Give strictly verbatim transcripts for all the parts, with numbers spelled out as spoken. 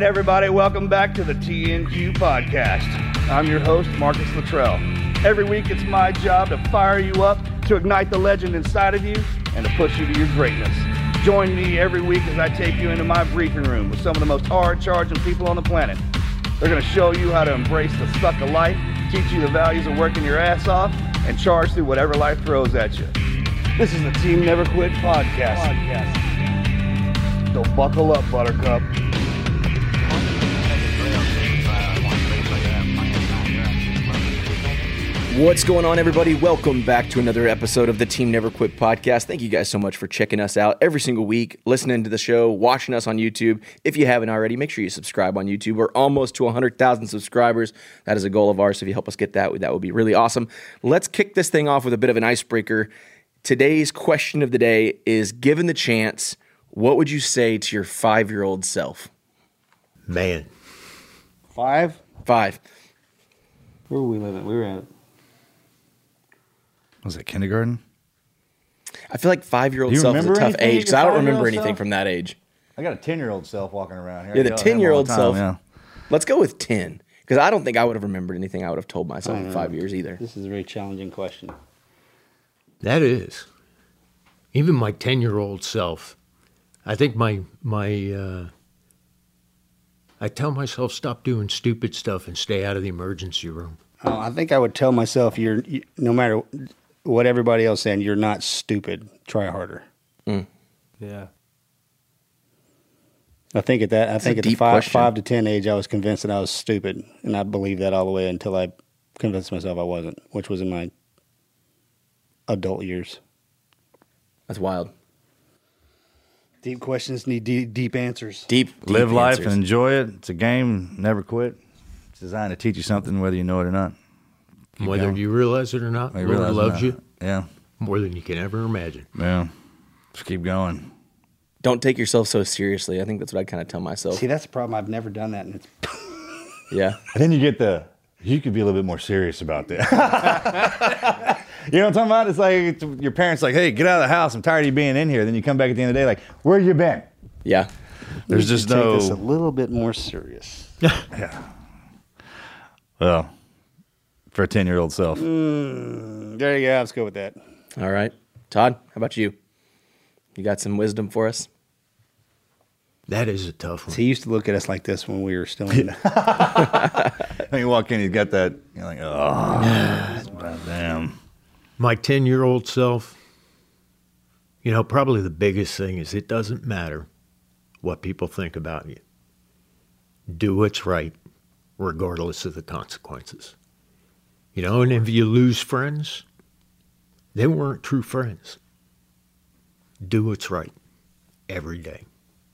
right, everybody, welcome back to the T N Q podcast. I'm your host, Marcus Luttrell. Every week, it's my job to fire you up, to ignite the legend inside of you, and to push you to your greatness. Join me every week as I take you into my briefing room with some of the most hard-charging people on the planet. They're going to show you how to embrace the suck of life, teach you the values of working your ass off, and charge through whatever life throws at you. This is the Team Never Quit podcast. podcast. So buckle up, Buttercup. What's going on, everybody? Welcome back to another episode of the Team Never Quit podcast. Thank you guys so much for checking us out every single week, listening to the show, watching us on YouTube. If you haven't already, make sure you subscribe on YouTube. We're almost to one hundred thousand subscribers. That is a goal of ours. So if you help us get that, that would be really awesome. Let's kick this thing off with a bit of an icebreaker. Today's question of the day is, given the chance, what would you say to your five-year-old self? Man. Five? Five. Where were we living? We were at... Was it kindergarten? I feel like five-year-old Do you self is a remember tough anything age at because I your don't remember five-year-old anything self? from that age. I got a ten-year-old self walking around here. Yeah, I the yell at him all ten-year-old time, self. Yeah. Let's go with ten because I don't think I would have remembered anything I would have told myself I in don't five know. years either. This is a very challenging question. That is. Even my ten-year-old self, I think my, my uh, I tell myself stop doing stupid stuff and stay out of the emergency room. Uh, I think I would tell myself, "You're you, no matter what everybody else saying, you're not stupid. Try harder." Mm. Yeah. I think at that, I That's think a at the deep five, question. five to ten age, I was convinced that I was stupid, and I believed that all the way until I convinced myself I wasn't, which was in my adult years. That's wild. Deep questions need deep, deep answers. Deep, deep Live life answers. and enjoy it. It's a game. Never quit. It's designed to teach you something, whether you know it or not. Keep Whether going. you realize it or not, Whether Lord realize it or loves not. you Yeah. more than you can ever imagine. Yeah. Just keep going. Don't take yourself so seriously. I think that's what I kind of tell myself. See, that's the problem. I've never done that, and it's Yeah. And then you get the, you could be a little bit more serious about that. You know what I'm talking about? It's like it's, your parents like, hey, get out of the house. I'm tired of you being in here. Then you come back at the end of the day like, where you been? Yeah. There's You just should no. take this a little bit more serious. Yeah. Well, for a ten-year-old self. Mm, there you go. Let's go with that. All right. Todd, how about you? You got some wisdom for us? That is a tough one. He used to look at us like this when we were still in. When you walk in, he's got that, you're like, oh, damn. My ten-year-old self, you know, probably the biggest thing is it doesn't matter what people think about you. Do what's right, regardless of the consequences. You know, and if you lose friends, they weren't true friends. Do what's right every day.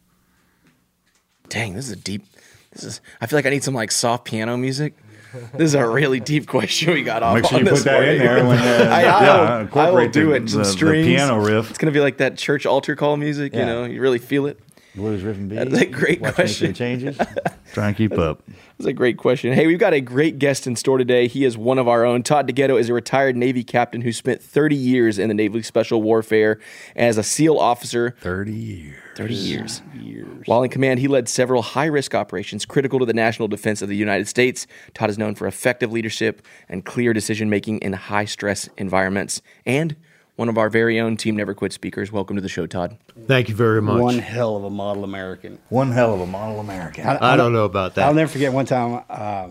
Dang, this is a deep. This is. I feel like I need some like soft piano music. This is a really deep question we got off. Make sure on you this put that in morning. there. When, uh, I, I, yeah, will, I will incorporate do the, it. Some the, strings. The piano riff. It's gonna be like that church altar call music. You Yeah. know, you really feel it. Blues riff and beat. That's a great Watch question. the changes. Try and keep up. That's a great question. Hey, we've got a great guest in store today. He is one of our own. Todd DeGhetto is a retired Navy captain who spent thirty years in the Naval Special Warfare as a SEAL officer. thirty years. thirty years. Years. While in command, he led several high-risk operations critical to the national defense of the United States. Todd is known for effective leadership and clear decision-making in high-stress environments. And one of our very own Team Never Quit speakers. Welcome to the show, Todd. Thank you very much. One hell of a model American. One hell of a model American. I don't know about that. I'll never forget one time. Um,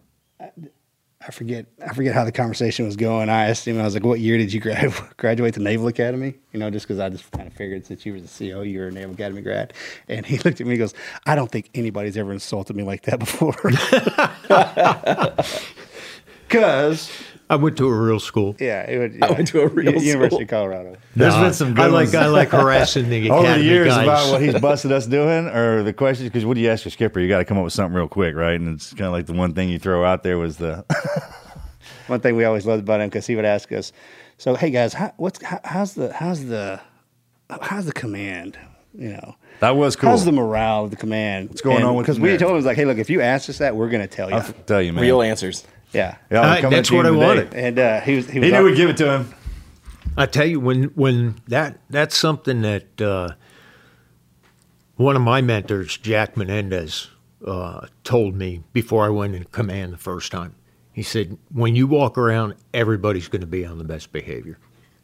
I forget. I forget how the conversation was going. I asked him. I was like, "What year did you grad- graduate the Naval Academy?" You know, just because I just kind of figured since you were the C O, you were a Naval Academy grad. And he looked at me. and goes, "I don't think anybody's ever insulted me like that before." Because I went to a real school. yeah, it would. I went to a real University school. of Colorado. There's No, been some good I like ones. I like harassing the Over academy the years guys. about what he's busted us doing, or the questions, because what do you ask your skipper? You got to come up with something real quick, right? And it's kind of like the one thing you throw out there was the One thing we always loved about him because he would ask us, "So, hey guys, how, what's how, how's the how's the how's the command? You know, that was cool. how's the morale of the command? What's going on with Because the we men? told him, it was like, hey, look, if you ask us that, we're going to tell you. I'll tell you, man. Real answers. Yeah, Yeah, I'm Uh, coming that's at you what I today. wanted. and uh, he was he was He knew al- we'd give it to him. I tell you, when when that that's something that uh, one of my mentors, Jack Menendez, uh, told me before I went into command the first time. He said, when you walk around, everybody's going to be on the best behavior.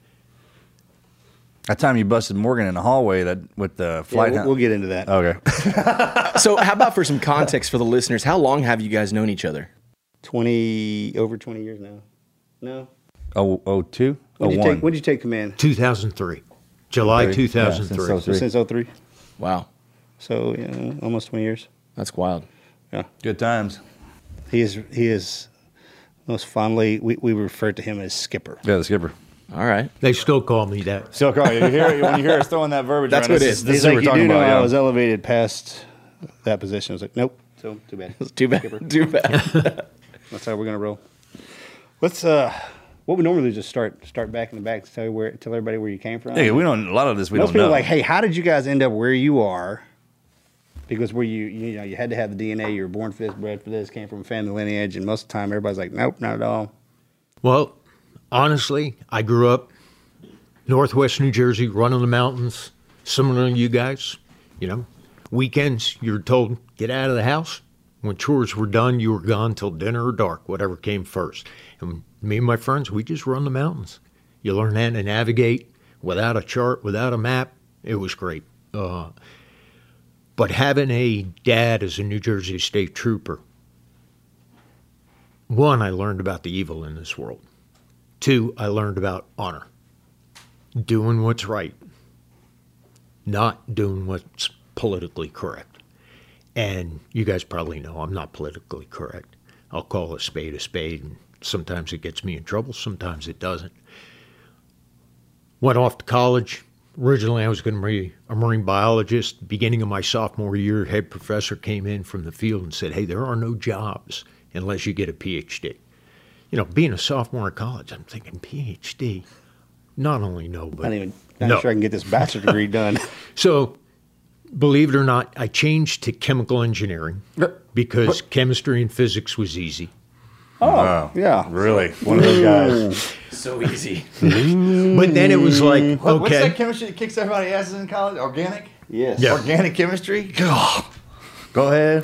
That time you busted Morgan in the hallway that with the flight. Yeah, we'll, we'll get into that. Okay. So how about for some context for the listeners, how long have you guys known each other? twenty, over twenty years now. No. Oh, oh two? When Oh, did you one. take, when did you take command? two thousand three. July Yeah, two thousand three. since oh three. Since oh three. Wow, So, yeah, almost twenty years. that's wild. Yeah. Good times. He is, he is most fondly, we, we refer to him as Skipper. Yeah, the skipper. All right. They still call me that. Still call you. You hear when you hear us throwing that verbiage. That's around, what it this is. This He's is what like, we're you talking do know about. I yeah. was elevated past that position. I was like, nope. So, too bad. Too bad. Too bad. That's how we're gonna roll. Let's. Uh, what we normally do is just start start back in the back to tell you where tell everybody where you came from. Yeah, we don't. A lot of this we Most don't people know. are like, hey, how did you guys end up where you are? Because where you you know you had to have the D N A. You were born for this, bred for this, came from a family lineage, and most of the time everybody's like, nope, not at all. Well, honestly, I grew up northwest New Jersey, running the mountains, similar to you guys. You know, weekends, you were told, get out of the house. When chores were done, you were gone till dinner or dark, whatever came first. And me and my friends, we just run the mountains. You learn how to navigate without a chart, without a map. It was great. Uh, but having a dad as a New Jersey State Trooper, one, I learned about the evil in this world. Two, I learned about honor. Doing what's right, not doing what's politically correct. And you guys probably know I'm not politically correct. I'll call a spade a spade, and sometimes it gets me in trouble, sometimes it doesn't. Went off to college. Originally, I was going to be a marine biologist. Beginning of my sophomore year, head professor came in from the field and said, hey, there are no jobs unless you get a P H D. You know, being a sophomore in college, I'm thinking, P H D? Not only no, but I'm not even not no. sure I can get this bachelor's degree done. So, believe it or not, I changed to chemical engineering because chemistry and physics was easy. Oh, Wow. yeah. Really, one of those guys. So easy. But then it was like, What- What's that okay, chemistry that kicks everybody's asses in college? Organic? Yes. Yeah. Organic chemistry? Go ahead.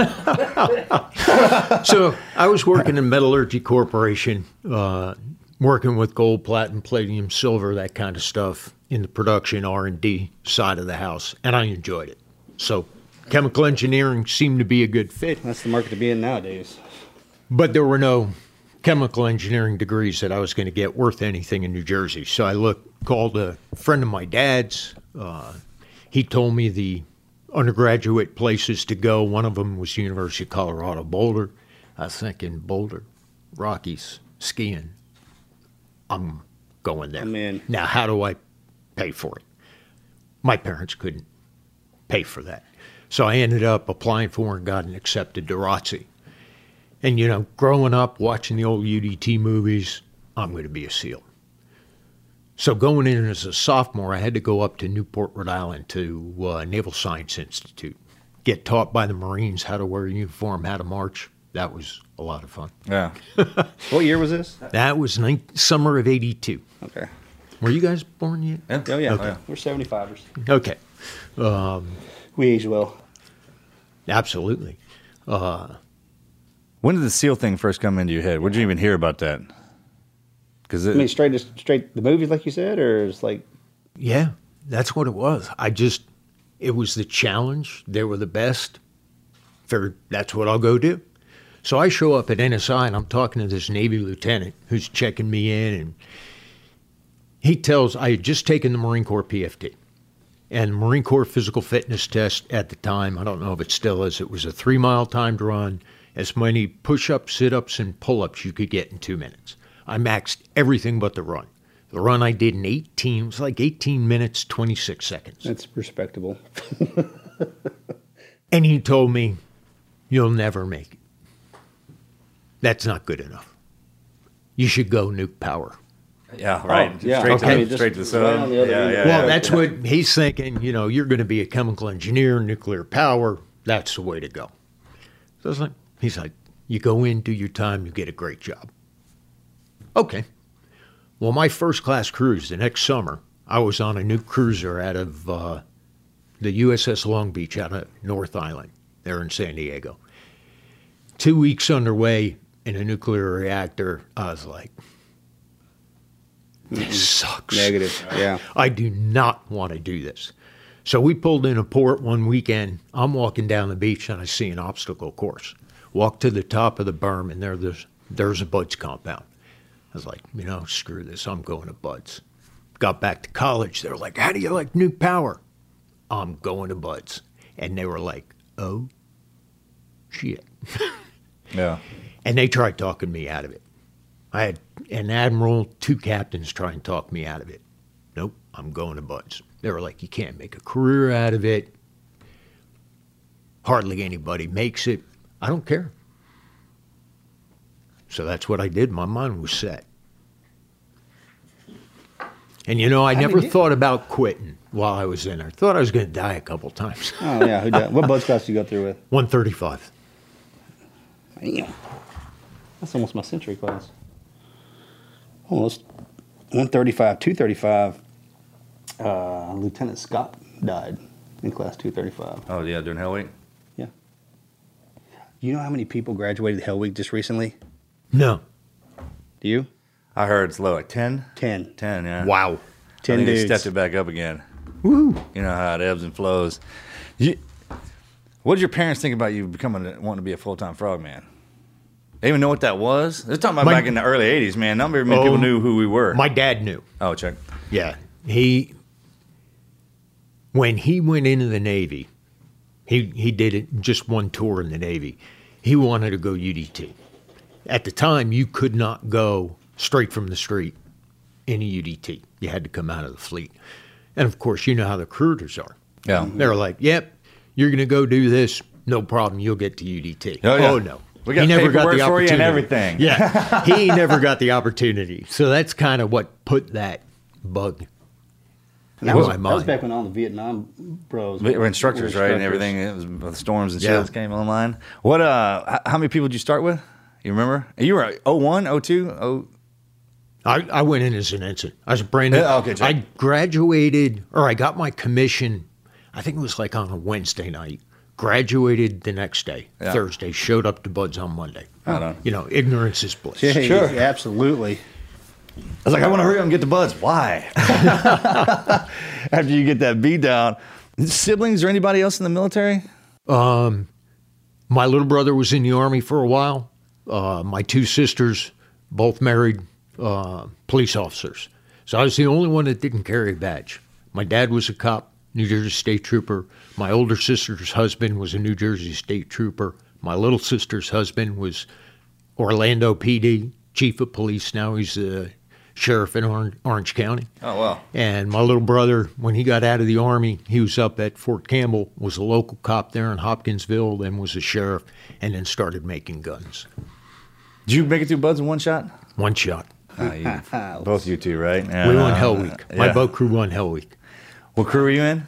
so I was working in Metallurgy Corporation, uh, working with gold, platinum, palladium, silver, that kind of stuff in the production R and D side of the house, and I enjoyed it. So chemical engineering seemed to be a good fit. That's the market to be in nowadays. But there were no chemical engineering degrees that I was going to get worth anything in New Jersey. So I looked, called a friend of my dad's. Uh, he told me the undergraduate places to go. One of them was University of Colorado Boulder. I was thinking Boulder, Rockies, skiing. I'm going there. I'm in. Now, how do I pay for it? My parents couldn't pay for that. So I ended up applying for and got accepted to R O T C. And, you know, growing up, watching the old U D T movies, I'm going to be a SEAL. So going in as a sophomore, I had to go up to Newport, Rhode Island to uh, Naval Science Institute, get taught by the Marines how to wear a uniform, how to march. That was a lot of fun. Yeah. What year was this? That was nine, summer of eighty-two. Okay. Were you guys born yet? Oh, yeah. Okay. We're seventy-fivers. Okay. We age well. Absolutely. When did the SEAL thing first come into your head? Where'd you even hear about that? Because I mean, straight to straight the movies, like you said, or it's like, Yeah, that's what it was. I just, it was the challenge. They were the best. Figured that's what I'll go do. So I show up at N S I and I'm talking to this Navy lieutenant who's checking me in, and he tells, I had just taken the Marine Corps P F T. And Marine Corps physical fitness test at the time, I don't know if it still is, it was a three mile timed run, as many push-ups, sit-ups, and pull-ups you could get in two minutes. I maxed everything but the run. The run I did in eighteen, it was like eighteen minutes, twenty-six seconds. that's respectable. And he told me, you'll never make it. That's not good enough. You should go nuke power. yeah, right. yeah. Straight, Okay. to, the, straight to the Right on sun. the other yeah, end. yeah, Well, yeah. that's what he's thinking. You know, you're going to be a chemical engineer, nuclear power. That's the way to go. So I was like, he's like, you go in, do your time, you get a great job. Okay. Well, my first class cruise the next summer, I was on a new cruiser out of uh, the U S S Long Beach out of North Island. there in San Diego. Two weeks underway in a nuclear reactor, I was like, this sucks. Negative. Yeah. I do not want to do this. So we pulled in a port one weekend. I'm walking down the beach and I see an obstacle course. Walk to the top of the berm and there, there's, there's a Bud's compound. I was like, you know, screw this. I'm going to Bud's. Got back to college. They're like, how do you like nuke power? I'm going to Bud's. And they were like, oh, shit. Yeah. And they tried talking me out of it. I had an admiral, two captains try and talk me out of it. Nope, I'm going to Bud's. They were like, you can't make a career out of it. Hardly anybody makes it. I don't care. So that's what I did. My mind was set. And, you know, I, I never mean, thought about quitting while I was in there. Thought I was going to die a couple times. Oh, yeah. Who died? What Bud's class did you go through with? one thirty-five. Damn. That's almost my century class. Almost. one thirty-five, two thirty-five. Uh, Lieutenant Scott died in class two thirty-five. Oh, yeah, during Hell Week? Yeah. You know how many people graduated Hell Week just recently? No. Do you? I heard it's low, like ten? ten. ten, yeah. Wow. ten I think dudes. they stepped it back up again. Woo. You know how it ebbs and flows. You, what did your parents think about you becoming wanting to be a full-time frogman? They even know what that was? They're talking about My, back in the early eighties, man. Not very many oh, people knew who we were. My dad knew. Oh, check. Yeah. He, when he went into the Navy, he, he did it just one tour in the Navy. He wanted to go U D T. At the time, you could not go straight from the street in a U D T. You had to come out of the fleet. And, of course, you know how the recruiters are. Yeah. They're like, yep, you're going to go do this. No problem. You'll get to U D T. Oh, yeah. Oh no. We got he never got the paperwork for you and opportunity. everything. Yeah. He never got the opportunity. So that's kind of what put that bug And that, in was, my that mind. was back when all the Vietnam bros We were instructors, were right? And instructors. everything. It was the storms and shit Yeah. that came online. What, uh, h- how many people did you start with? You remember? You were oh one, oh two, oh I, I went in as an ensign. I was a brand new. Yeah, okay, check. I graduated, or I got my commission, I think it was like on a Wednesday night. Graduated the next day, Yeah. Thursday. Showed up to Bud's on Monday. Right on. You know, ignorance is bliss. Yeah, Sure. yeah, absolutely. I was like, I want to hurry up and get the buds. Why? After you get that beat down. Siblings or anybody else in the military? Um, my little brother was in the Army for a while. Uh, my two sisters, both married uh, police officers. So I was the only one that didn't carry a badge. My dad was a cop, New Jersey State Trooper. My older sister's husband was a New Jersey State Trooper. My little sister's husband was Orlando P D, chief of police. Now he's the sheriff in Orange, Orange County. Oh, wow. And my little brother, when he got out of the Army, he was up at Fort Campbell, was a local cop there in Hopkinsville, then was a sheriff, and then started making guns. Did you make it through buds in one shot? One shot. Uh, you, both you two, right? We Yeah. won Hell Week. My Yeah. boat crew won Hell Week. What crew were you in?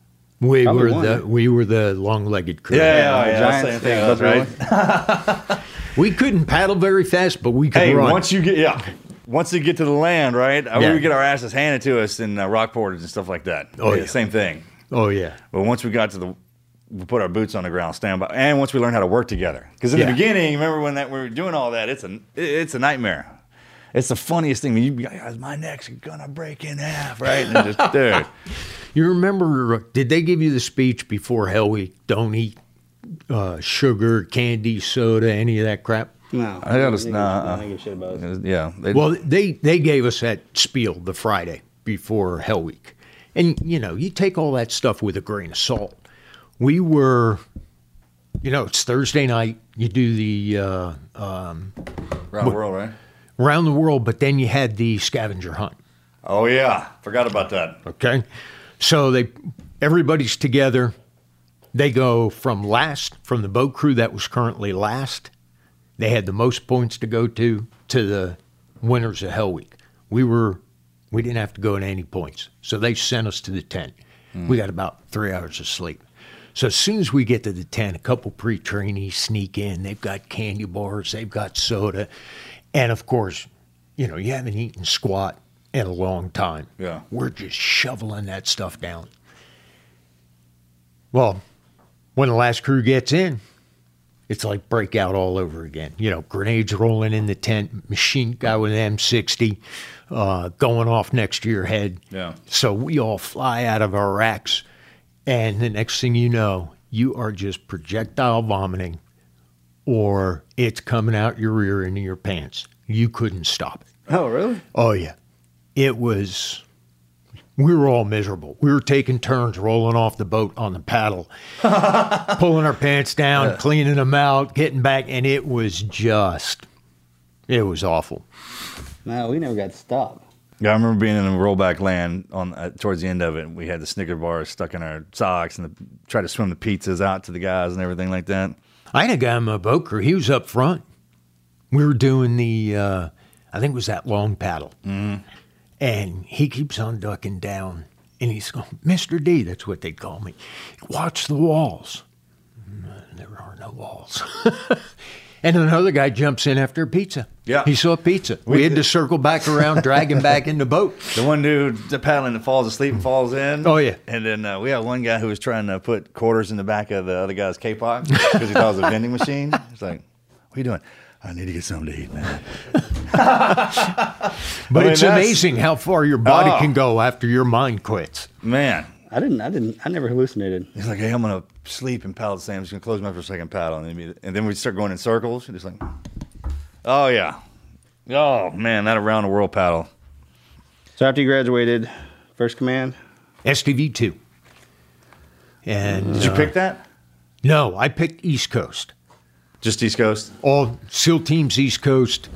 We Probably were won, the yeah. we were the long-legged crew. Yeah, the yeah, Giants, same thing, yeah, that's that's right. We couldn't paddle very fast, but we could Hey, run. once you get, yeah, once you get to the land, right? Yeah. We get our asses handed to us in uh, rock porters and stuff like that. Oh, Yeah, yeah. Same thing. Oh yeah. But once we got to the, we put our boots on the ground, stand by, and once we learned how to work together. Because in Yeah. the beginning, remember when that we were doing all that? It's a, it's a nightmare. It's the funniest thing. You guys, my neck's gonna break in half, right? And just, dude. You remember? Did they give you the speech before Hell Week? Don't eat uh, sugar, candy, soda, any of that crap. No, I gotta- think nah, I uh, don't give a shit about it. Yeah. They, Well, they they gave us that spiel the Friday before Hell Week, and you know, you take all that stuff with a grain of salt. We were, you know, it's Thursday night. You do the uh, um, around the world, right? around the world, but then you had the scavenger hunt. Oh yeah, forgot about that. Okay, so they everybody's together. They go from last from the boat crew that was currently last. They had the most points to go to to the winners of Hell Week. We were we didn't have to go to any points, so they sent us to the tent. We got about three hours of sleep. So as soon as we get to the tent, a couple pre-trainees sneak in. They've got candy bars, they've got soda, and of course, you know, you haven't eaten squat in a long time. Yeah. We're just shoveling that stuff down. Well, when the last crew gets in, it's like breakout all over again. You know, grenades rolling in the tent, machine guy with an M sixty uh, going off next to your head. Yeah. So we all fly out of our racks, and the next thing you know, you are just projectile vomiting, or it's coming out your rear into your pants. You couldn't stop it. Oh, really? Oh, yeah. It was, we were all miserable. We were taking turns rolling off the boat on the paddle, pulling our pants down, yeah. cleaning them out, getting back, and it was just, it was awful. No, we never got to stop. Yeah, I remember being in a rollback land on uh, towards the end of it. We had the Snicker bars stuck in our socks and the, tried to swim the pizzas out to the guys and everything like that. I had a guy in my boat crew. He was up front. We were doing the, uh, I think it was that long paddle. Mm-hmm. And he keeps on ducking down. And he's going, Mister D, that's what they call me. Watch the walls. There are no walls. And another guy jumps in after a pizza. Yeah. He saw a pizza. We, we had to circle back around, drag him back in the boat. The one dude paddling and falls asleep and falls in. Oh, yeah. And then uh, we had one guy who was trying to put quarters in the back of the other guy's K-Pop because he thought it was a vending machine. He's like, what are you doing? I need to get something to eat, man. But I mean, it's amazing how far your body oh, can go after your mind quits. Man. I didn't, I didn't, I never hallucinated. He's like, hey, I'm going to sleep and paddle the same. I'm just going to close my eyes for a second, paddle. And then, and then we start going in circles. And just like, oh, yeah. Oh, man, that around the world paddle. So after you graduated, first command? S T V two. And Did you uh, pick that? No, I picked East Coast. Just East Coast? All SEAL teams, East Coast.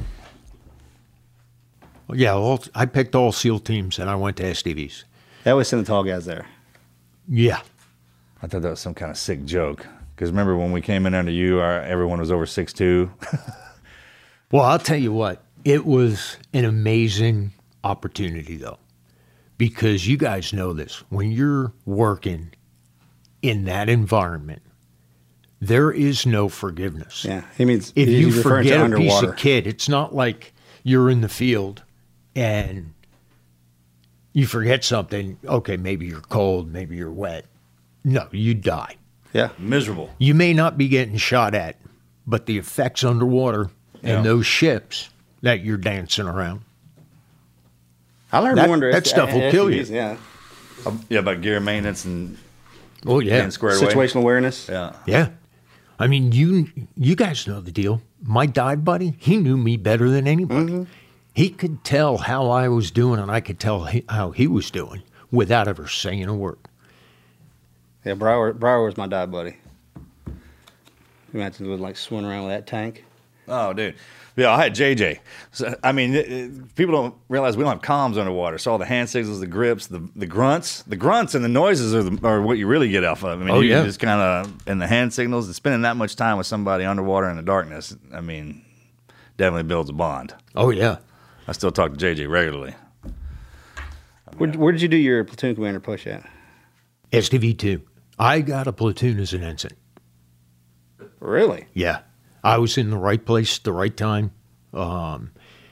Yeah, all, I picked all SEAL teams, and I went to S T Vs. They always send the tall guys there. Yeah. I thought that was some kind of sick joke. Because remember when we came in under you, our, everyone was over six two. Well, I'll tell you what. It was an amazing opportunity, though. Because you guys know this. When you're working in that environment, there is no forgiveness. Yeah, he means if you forget a piece underwater. of kit, it's not like you're in the field and you forget something. Okay, maybe you're cold, maybe you're wet. No, you die. Yeah, miserable. You may not be getting shot at, but the effects underwater and Yeah. those ships that you're dancing around. I learned That- more under that stuff will kill you. Yeah, Um, yeah, about gear maintenance and Oh yeah, getting squared away. situational awareness. Yeah. yeah. I mean, you you guys know the deal. My dive buddy, he knew me better than anybody. Mm-hmm. He could tell how I was doing, and I could tell he, how he was doing without ever saying a word. Yeah, Brower, Brower was my dive buddy. Imagine with like swimming around with that tank. Oh, dude. Yeah, I had J J. So, I mean, it, it, people don't realize we don't have comms underwater. So all the hand signals, the grips, the the grunts, the grunts and the noises are, the, are what you really get off of. I mean, Oh, you yeah. just kind of, and the hand signals, and spending that much time with somebody underwater in the darkness, I mean, definitely builds a bond. Oh yeah, I still talk to J J regularly. Where, where did you do your platoon commander push at? S T V two. I got a platoon as an ensign. Really? Yeah. I was in the right place at the right time. Um,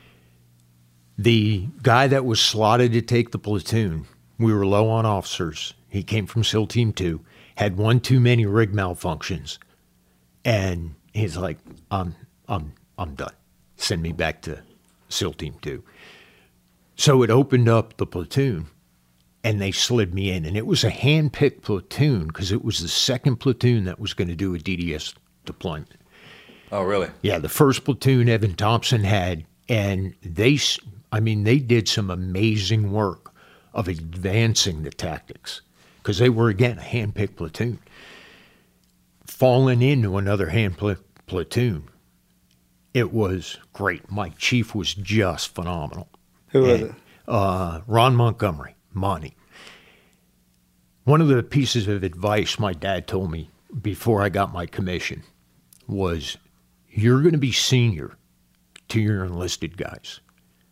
the guy that was slotted to take the platoon, we were low on officers. He came from SEAL Team two, had one too many rig malfunctions. And he's like, I'm, I'm, I'm done. Send me back to SEAL Team two. So it opened up the platoon, and they slid me in. And it was a hand-picked platoon because it was the second platoon that was going to do a D D S deployment. Oh, really? Yeah, the first platoon Evan Thompson had, and they, s- I mean, they did some amazing work of advancing the tactics because they were, again, a hand-picked platoon. Falling into another hand pl- platoon, it was great. My chief was just phenomenal. Who was And, it? Uh, Ron Montgomery, Monty. One of the pieces of advice my dad told me before I got my commission was, you're going to be senior to your enlisted guys.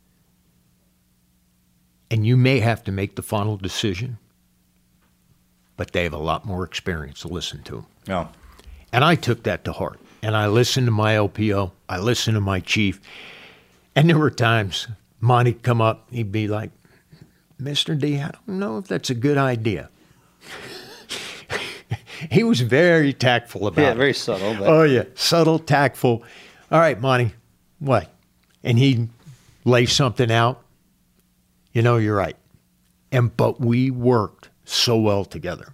And you may have to make the final decision, but they have a lot more experience to listen to them. No. And I took that to heart. And I listened to my L P O. I listened to my chief. And there were times Monty'd come up. He'd be like, Mister D, I don't know if that's a good idea. he was very tactful about Yeah, it. very subtle. But Oh, yeah. Subtle, tactful. All right, Monty, what? And he'd lay something out. You know, you're right. And but we worked so well together.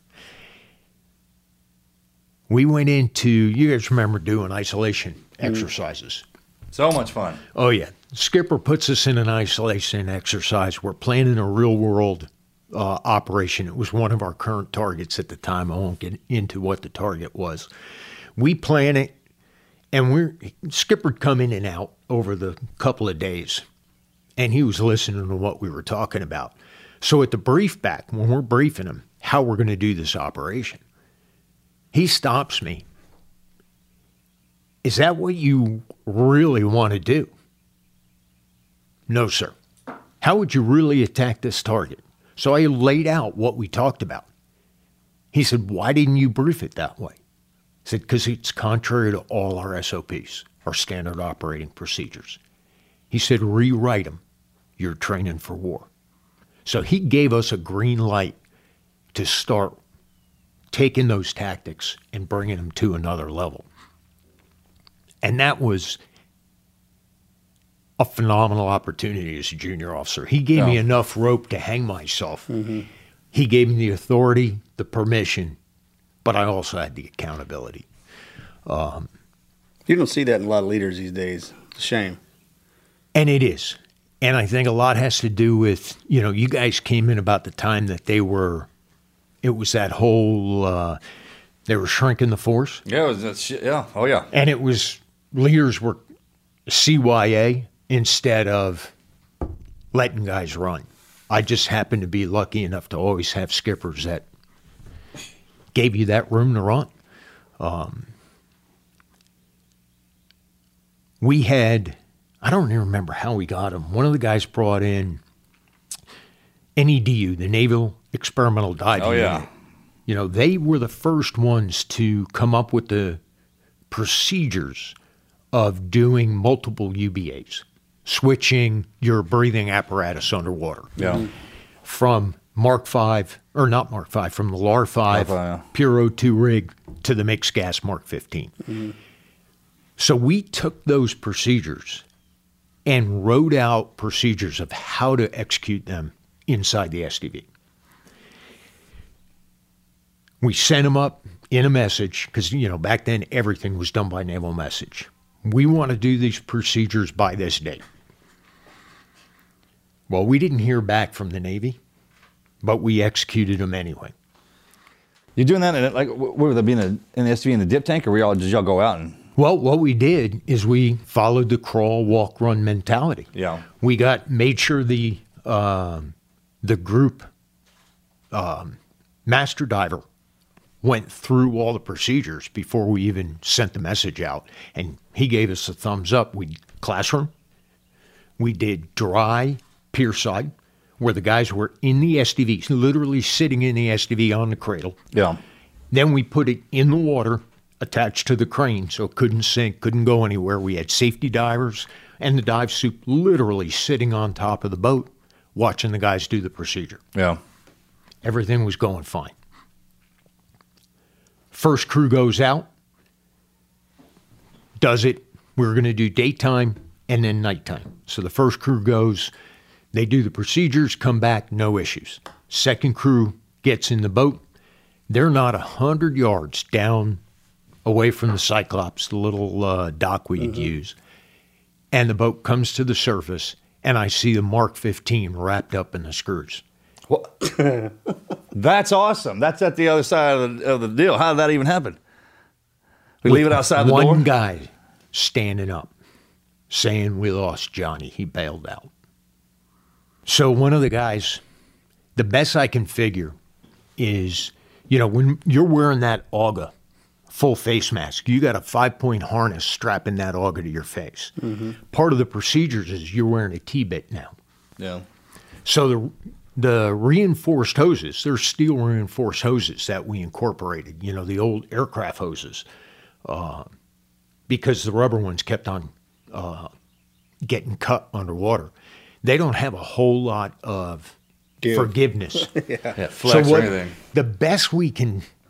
We went into, you guys remember doing isolation exercises. So much fun. Oh, yeah. Skipper puts us in an isolation exercise. We're planning a real world uh, operation. It was one of our current targets at the time. I won't get into what the target was. We plan it, and we're Skipper'd come in and out over the couple of days, and he was listening to what we were talking about. So at the brief back, when we're briefing him how we're going to do this operation, he stops me. Is that what you really want to do? No, sir. How would you really attack this target? So I laid out what we talked about. He said, why didn't you brief it that way? I said, because it's contrary to all our S O Ps, our standard operating procedures. He said, rewrite them. You're training for war. So he gave us a green light to start taking those tactics and bringing them to another level. And that was a phenomenal opportunity as a junior officer. He gave me Yeah. enough rope to hang myself. He gave me the authority, the permission, but I also had the accountability. you don't see that in a lot of leaders these days. It's a shame. And it is. And I think a lot has to do with, you know, you guys came in about the time that they were, it was that whole, uh, they were shrinking the force. Yeah, it was, that's, yeah. Oh, yeah. And it was, leaders were C Y A instead of letting guys run. I just happened to be lucky enough to always have skippers that gave you that room to run. Um, we had, I don't even remember how we got them. One of the guys brought in N E D U, the Naval Experimental Diving Oh, yeah. Unit. You know, they were the first ones to come up with the procedures of doing multiple U B As, switching your breathing apparatus underwater. Yeah. From Mark five, or not Mark five, from the L A R five, L A R five, yeah. pure O two rig to the mixed gas Mark fifteen. So we took those procedures and wrote out procedures of how to execute them inside the S D V. We sent them up in a message because, you know, back then everything was done by naval message. We want to do these procedures by this date. Well, we didn't hear back from the Navy, but we executed them anyway. You doing that in it, like, what would that be in the, in the S U V in the dip tank, or we all, did y'all go out and? Well, what we did is we followed the crawl, walk, run mentality. Yeah. We got made sure the um, the group um, master diver went through all the procedures before we even sent the message out, and he gave us a thumbs up. We classroom, we did dry pier side, where the guys were in the S D V, literally sitting in the S D V on the cradle. Yeah. Then we put it in the water, attached to the crane, so it couldn't sink, couldn't go anywhere. We had safety divers and the dive suit literally sitting on top of the boat, watching the guys do the procedure. Yeah. Everything was going fine. First crew goes out, does it. We're going to do daytime and then nighttime. So the first crew goes, they do the procedures, come back, no issues. Second crew gets in the boat. They're not a hundred yards down away from the Cyclops, the little uh, dock we'd use. And the boat comes to the surface, and I see the Mark fifteen wrapped up in the screws. Well, that's awesome. That's at the other side of the, of the deal. How did that even happen? We leave it outside the One door? guy standing up saying, we lost Johnny. He bailed out. So one of the guys, the best I can figure is, you know, when you're wearing that auger, full face mask, you got a five-point harness strapping that auger to your face. Part of the procedures is you're wearing a T-bit now. Yeah. So the the reinforced hoses, they're steel reinforced hoses that we incorporated, you know, the old aircraft hoses, uh, because the rubber ones kept on uh, getting cut underwater. They don't have a whole lot of Give. forgiveness. Yeah, flex so or what, anything. the best we can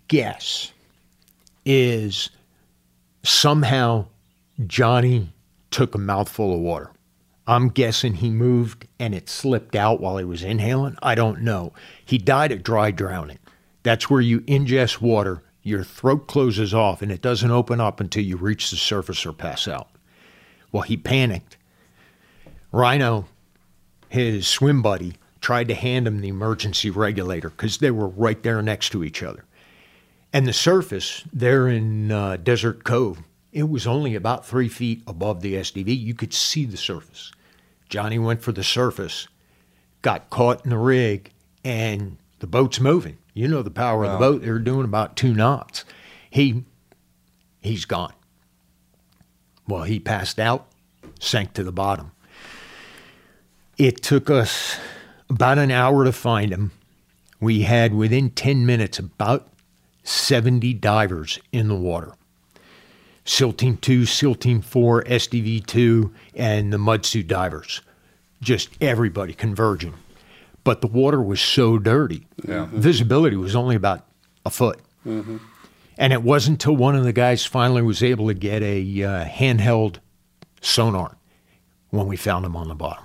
guess is somehow Johnny took a mouthful of water. I'm guessing he moved and it slipped out while he was inhaling. I don't know. He died of dry drowning. That's where you ingest water, your throat closes off, and it doesn't open up until you reach the surface or pass out. Well, he panicked. Rhino, his swim buddy, tried to hand him the emergency regulator because they were right there next to each other. And the surface there in uh, Desert Cove, it was only about three feet above the S D V. You could see the surface. Johnny went for the surface, got caught in the rig, and the boat's moving. You know the power wow. of the boat. They were doing about two knots. He, he's gone. Well, he passed out, sank to the bottom. It took us about an hour to find him. We had, within ten minutes, about seventy divers in the water. SEAL Team two, SEAL Team four, S D V two, and the mud suit divers. Just everybody converging. But the water was so dirty. Yeah. Mm-hmm. Visibility was only about a foot. Mm-hmm. And it wasn't until one of the guys finally was able to get a uh, handheld sonar when we found him on the bottom.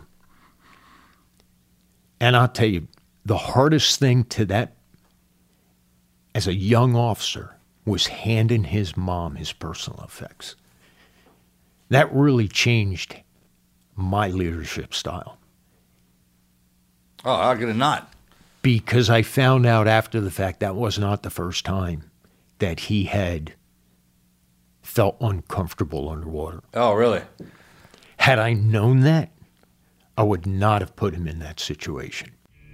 And I'll tell you, the hardest thing to that, as a young officer, was handing his mom his personal effects. That really changed my leadership style. Oh, how could it not? Because I found out after the fact that was not the first time that he had felt uncomfortable underwater. Oh, really? Had I known that, I would not have put him in that situation.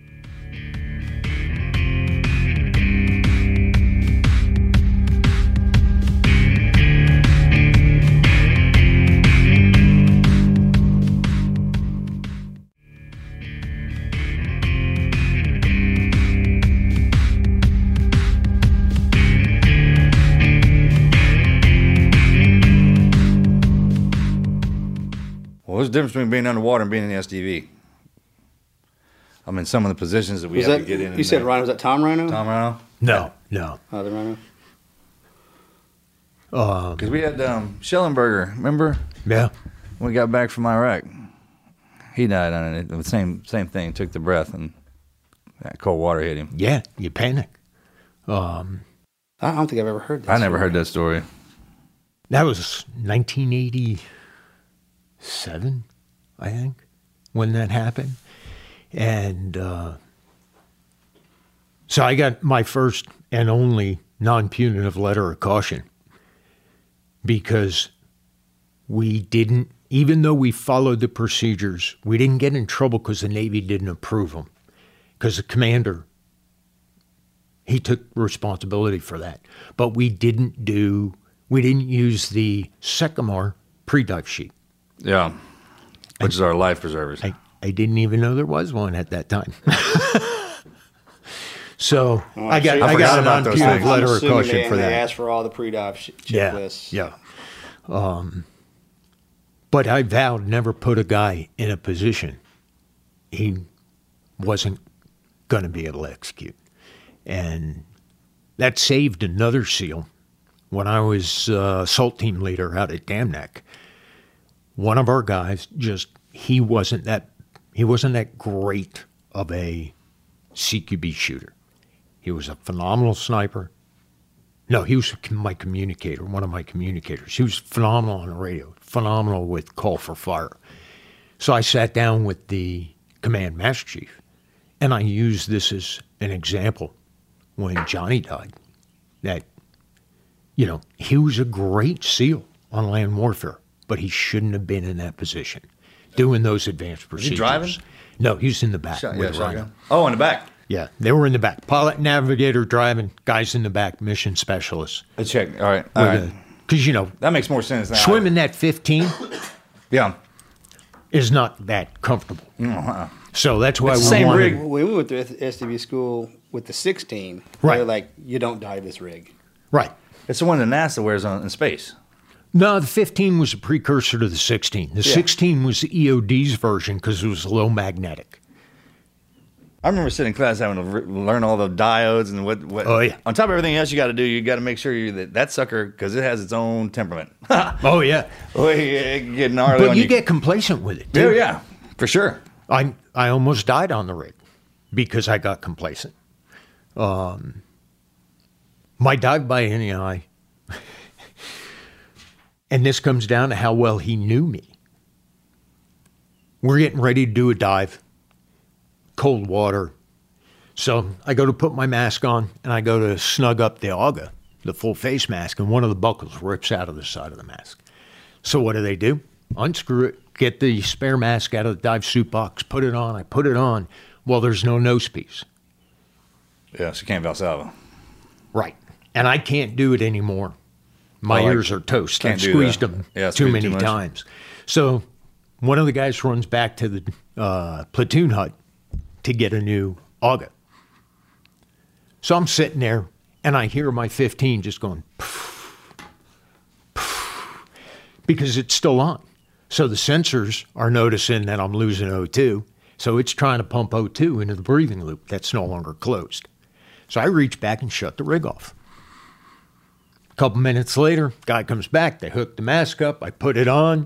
What's the difference between being underwater and being in the S D V? I mean, some of the positions that we was have that, to get in. You said Rhino, was that Tom Rhino? Tom Rhino? No, no. Other Rhino? Because um, we had um, Schellenberger, remember? Yeah. When we got back from Iraq. He died on it. The same same thing. Took the breath and that cold water hit him. Yeah, you panic. Um, I don't think I've ever heard that I never story. heard that story. That was nineteen eighty-seven, I think, when that happened. And uh, so I got my first and only non-punitive letter of caution because we didn't, even though we followed the procedures, we didn't get in trouble because the Navy didn't approve them. Because the commander, he took responsibility for that. But we didn't do, we didn't use the SECMAR pre-dive sheet. Yeah, which I, is our life preservers. I, I didn't even know there was one at that time. So oh, I got I, I got a non-punitive letter of caution they, for that. They asked for all the pre-dive sh- checklists. Yeah, yeah. Um, but I vowed never put a guy in a position he wasn't going to be able to execute. And that saved another SEAL. When I was uh, assault team leader out at Dam Neck, one of our guys just, he wasn't that, he wasn't that great of a C Q B shooter. He was a phenomenal sniper. No, he was my communicator, one of my communicators. He was phenomenal on the radio, phenomenal with call for fire. So I sat down with the command master chief, and I used this as an example when Johnny died, that, you know, he was a great SEAL on land warfare, but he shouldn't have been in that position, doing those advanced procedures. Was he driving? No, he was in the back. Shot, with yeah, Rhino. Oh, in the back. Yeah, they were in the back. Pilot, navigator, driving, guys in the back, mission specialists. Let's check. All right. All right. Because, you know, that makes more sense now. Swimming that fifteen yeah. is not that comfortable. Uh-huh. So that's why it's we the same wanted, rig. When we went to S D V school with the sixteen, right. They're like, you don't dive this rig. Right. It's the one that NASA wears on in space. No, the fifteen was a precursor to the sixteen. The yeah. sixteen was the E O D's version because it was low magnetic. I remember sitting in class having to re- learn all the diodes and what, what. Oh, yeah. On top of everything else you got to do, you got to make sure you that that sucker, because it has its own temperament. Oh, yeah. Well, you get gnarly But on you get complacent with it, too. Yeah, yeah, for sure. I I almost died on the rig because I got complacent. Um, my dive by N E I, and this comes down to how well he knew me. We're getting ready to do a dive, cold water. So I go to put my mask on, and I go to snug up the AGA, the full face mask, and one of the buckles rips out of the side of the mask. So what do they do? Unscrew it, get the spare mask out of the dive suit box, put it on. I put it on. Well, there's no nose piece. Yeah, so you can't Valsalva. Right. And I can't do it anymore. My Oh, I ears are toast. can't I've do squeezed that. them Yeah, too squeezed many too much. times. So one of the guys runs back to the uh, platoon hut to get a new AGA. So I'm sitting there, and I hear my fifteen just going, poof, poof, because it's still on. So the sensors are noticing that I'm losing O two. So it's trying to pump O two into the breathing loop that's no longer closed. So I reach back and shut the rig off. A couple minutes later, guy comes back. They hook the mask up. I put it on.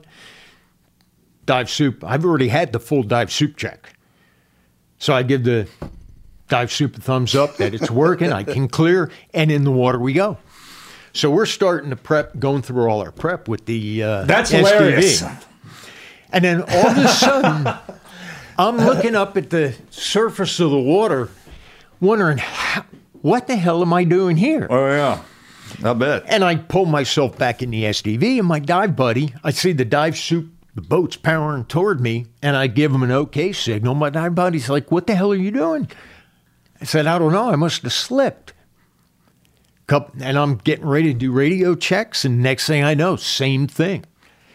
Dive soup. I've already had the full dive soup check. So I give the dive soup a thumbs up that it's working. I can clear, and in the water we go. So we're starting to prep, going through all our prep with the uh, That's S D V. hilarious. And then all of a sudden, I'm looking up at the surface of the water, wondering, how, what the hell am I doing here? Oh, yeah. I bet. And I pull myself back in the S D V, and my dive buddy, I see the dive soup, the boat's powering toward me, and I give him an okay signal. My dive buddy's like, what the hell are you doing? I said, I don't know. I must have slipped. Couple, and I'm getting ready to do radio checks, and next thing I know, same thing.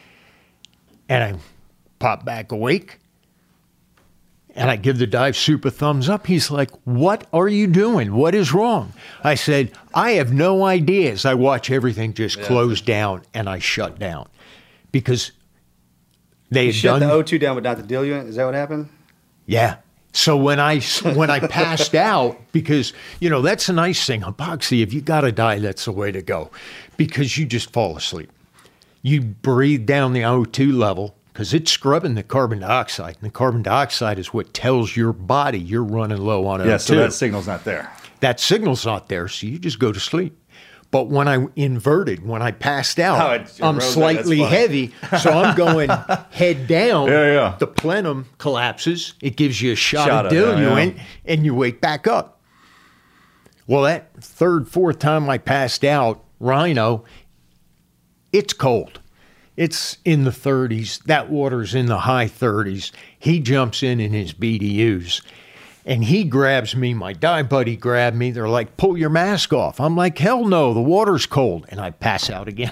And I pop back awake, and I give the dive soup a thumbs up. He's like, what are you doing? What is wrong? I said, I have no idea. As I watch everything just close down, and I shut down. Because they You had shut done... the O two down, but not the diluent. Is that what happened? Yeah. So when I when I passed out, because, you know, that's a nice thing. Epoxy, if you got to die, that's the way to go. Because you just fall asleep. You breathe down the O two level, because it's scrubbing the carbon dioxide. And the carbon dioxide is what tells your body you're running low on O two. Yeah, so that signal's not there. That signal's not there, so you just go to sleep. But when I inverted, when I passed out, Oh, it- it I'm rose up. slightly That's funny. heavy, so I'm going head down. Yeah, yeah. The plenum collapses. It gives you a shot, Shot of of that, diluent, yeah. and you wake back up. Well, that third, fourth time I passed out, Rhino, it's cold. It's in the thirties. That water's in the high thirties. He jumps in in his B D Us. And he grabs me, my dive buddy grabbed me. They're like, pull your mask off. I'm like, hell no, the water's cold. And I pass out again.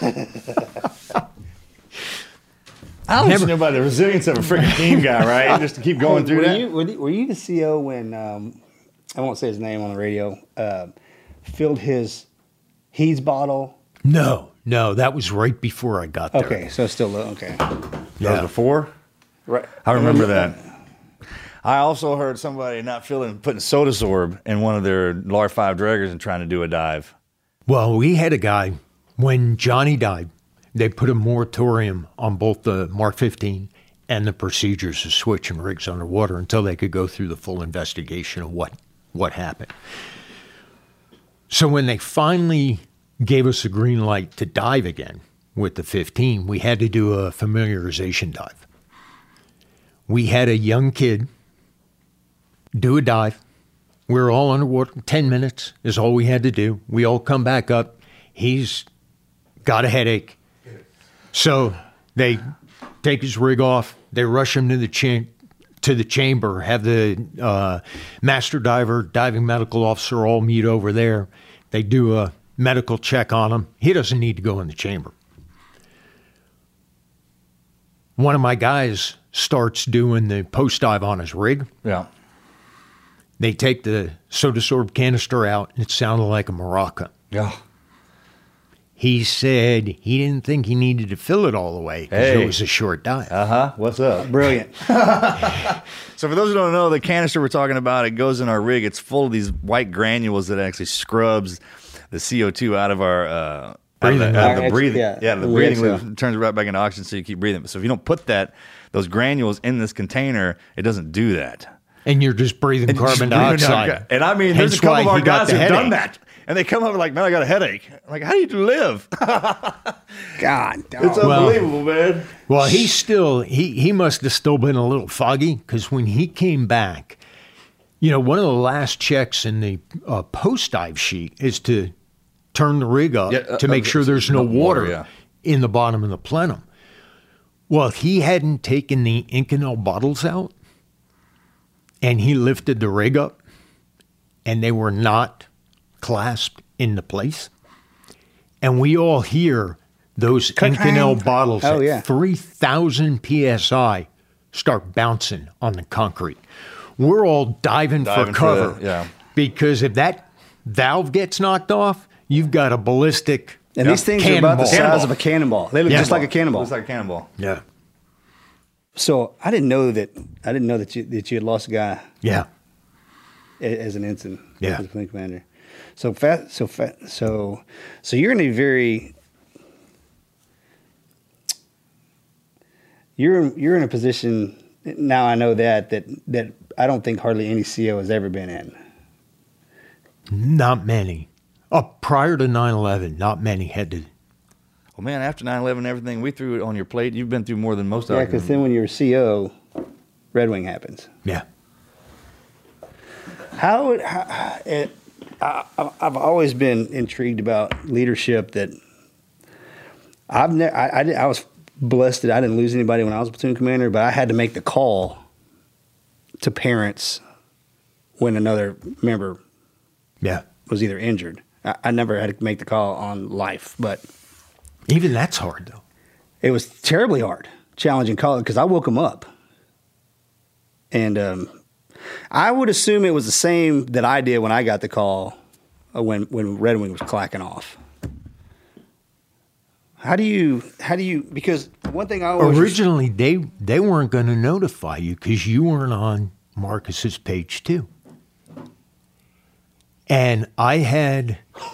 I don't Never- know about the resilience of a freaking team guy, right? Just to keep going through were that. You, were, you, were you the C O when, um, I won't say his name on the radio, uh, filled his He's bottle? No, no, that was right before I got there. Okay, so still, okay. That Yeah. was before? Right. I remember that. I also heard somebody not feeling putting soda sorb in one of their L A R five draggers and trying to do a dive. Well, we had a guy, when Johnny died, they put a moratorium on both the Mark fifteen and the procedures of switching rigs underwater until they could go through the full investigation of what, what happened. So when they finally gave us a green light to dive again with the fifteen, we had to do a familiarization dive. We had a young kid do a dive. We were all underwater. ten minutes is all we had to do. We all come back up. He's got a headache. So they take his rig off. They rush him to the cha- to the chamber, have the uh, master diver, diving medical officer all meet over there. They do a medical check on him. He doesn't need to go in the chamber. One of my guys starts doing the post dive on his rig. Yeah. They take the soda sorb canister out, and it sounded like a maraca. Yeah. he said he didn't think he needed to fill it all the way because Hey. it was a short dive. Uh huh. What's up? Brilliant. So for those who don't know, the canister we're talking about, it goes in our rig. It's full of these white granules that actually scrubs the C O two out of our uh, Breathing out of the, out of loop. the breathing. Yeah, Yeah, the we breathing exhale. loop turns right back into oxygen, so you keep breathing. So if you don't put that those granules in this container, it doesn't do that. And you're just breathing And carbon just breathing dioxide. out- And I mean, there's a Hence couple why of our he got guys the who've done headache. that. And they come over like, man, I got a headache. I'm like, how do you live? God, It's dog. unbelievable, man. Well, he's still, he, he must have still been a little foggy because when he came back, you know, one of the last checks in the uh, post dive sheet is to turn the rig up Yeah, uh, to make uh, sure there's no no water, water, yeah. in the bottom of the plenum. Well, if he hadn't taken the Inconel bottles out and he lifted the rig up and they were not clasped into place, and we all hear those Inconel bottles Oh, at yeah. three thousand P S I start bouncing on the concrete. We're all diving, Diving for for cover. that, yeah. Because if that valve gets knocked off, you've got a ballistic And these things are about the size Cannonball. of a cannonball. They look Yeah. just like a cannonball. Looks like a cannonball. Yeah. So I didn't know that. I didn't know that you that you had lost a guy Yeah. a- as an ensign. Yeah. As a platoon commander. So fast. So fast. So so you're in a very. You're you're in a position now. I know that that that I don't think hardly any C O has ever been in. Not many. Uh, prior to nine eleven, not many had to. Well, man, after nine eleven, everything we threw on your plate, you've been through more than most of Yeah, us. because then when you're a C O, Red Wing happens. Yeah. How would how, it, I, I- I've always been intrigued about leadership. That I've never. I, I, did- I was blessed that I didn't lose anybody when I was a platoon commander, but I had to make the call to parents when another member Yeah. was either injured. I, I never had to make the call on life, but Even that's hard, though. it was terribly hard, challenging call because I woke him up, and um, I would assume it was the same that I did when I got the call uh, when when Red Wing was clacking off. How do you? How do you? Because one thing I always Originally, they, they weren't going to notify you because you weren't on Marcus's page, too. And I had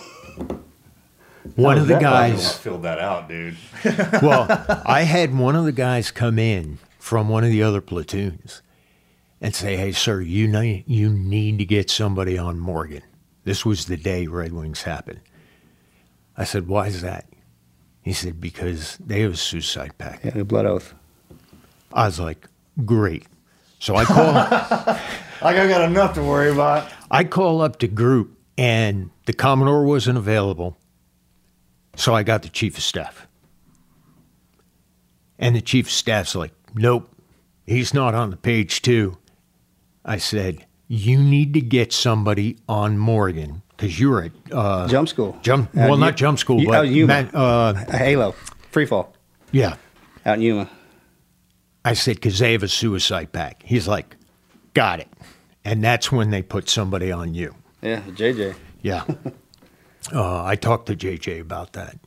one of the guys. filled that out, dude. Well, I had one of the guys come in from one of the other platoons and say, "Hey, sir, you need, you need to get somebody on Morgan." This was the day Red Wings happened. I said, "Why is that?" He said, "Because they have a suicide pact." yeah, the blood oath. I was like, "Great." So I call Like I got enough to worry about. I call up to group, and the Commodore wasn't available. So I got the chief of staff. And the chief of staff's like, "Nope, he's not on the page too." I said, "You need to get somebody on Morgan because you're at uh, Jump school. Jump. Uh, well, you- not jump school, you- but oh, Yuma. ma- uh, A Halo, free fall yeah." out in Yuma. I said, "Because they have a suicide pact." He's like, "Got it." And that's when they put somebody on you. Yeah, J J. Yeah. uh, I talked to J J about that.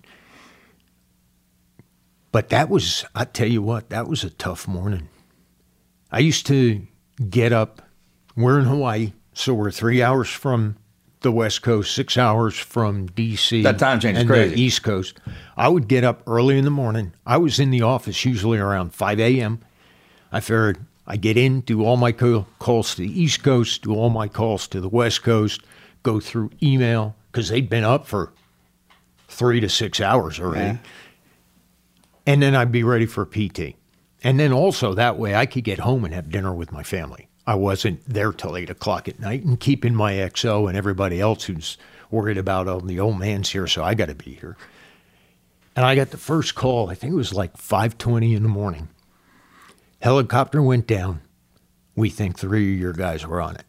But that was, I tell you what, that was a tough morning. I used to get up, we're in Hawaii, so we're three hours from the West Coast, six hours from D C That time change is and crazy. the East Coast. I would get up early in the morning. I was in the office usually around five a.m. I figured I get in, do all my co- calls to the East Coast, do all my calls to the West Coast, go through email, because they'd been up for three to six hours already. Yeah. And then I'd be ready for P T. And then also that way I could get home and have dinner with my family. I wasn't there till eight o'clock at night and keeping my X O and everybody else who's worried about, oh, the old man's here, so I got to be here. And I got the first call, I think it was like five twenty in the morning. Helicopter went down. We think three of your guys were on it.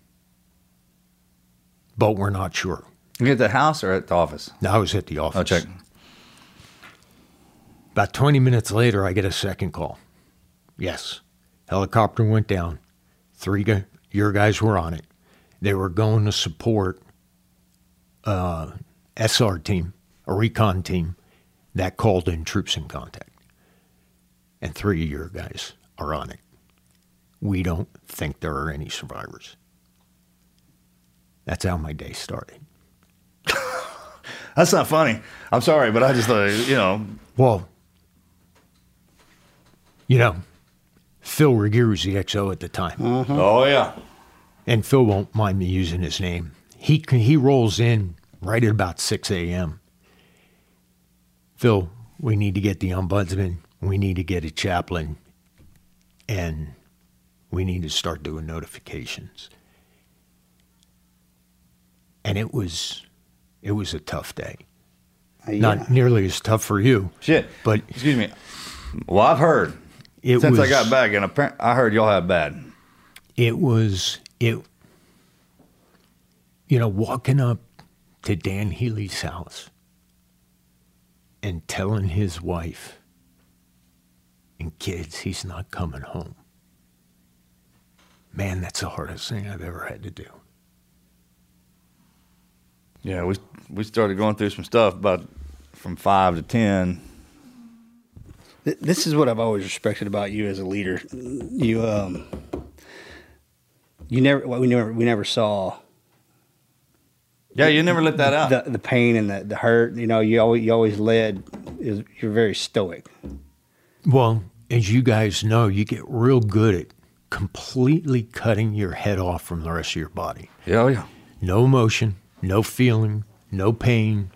But we're not sure. You at the house or at the office? I was at the office. I'll check. About twenty minutes later, I get a second call. Yes, helicopter went down. Three gu- your guys were on it. They were going to support uh, S R team a recon team that called in troops in contact. And three of your guys are on it. We don't think there are any survivors. That's how my day started. That's not funny. I'm sorry, but I just, uh, you know. Well, you know, Phil Regier was the X O at the time. Mm-hmm. Oh, yeah. And Phil won't mind me using his name. He he rolls in right at about six a.m. Phil, we need to get the ombudsman. We need to get a chaplain. And we need to start doing notifications. And it was it was a tough day. Uh, yeah. Not nearly as tough for you. Shit. But Excuse me. Well, I've heard. it Since was, I got back, and appar- I heard y'all had bad. It was, it, you know, walking up to Dan Healy's house and telling his wife and kids he's not coming home. Man, that's the hardest thing I've ever had to do. Yeah, we we started going through some stuff about from five to ten. Th- This is what I've always respected about you as a leader. You, um, you never, well, we never, we never saw Yeah, you never let that out. the the pain and the, the hurt. You know, you always, you always led. Is you're very stoic. Well, as you guys know, you get real good at completely cutting your head off from the rest of your body. yeah, oh, yeah. No emotion, no feeling, no pain.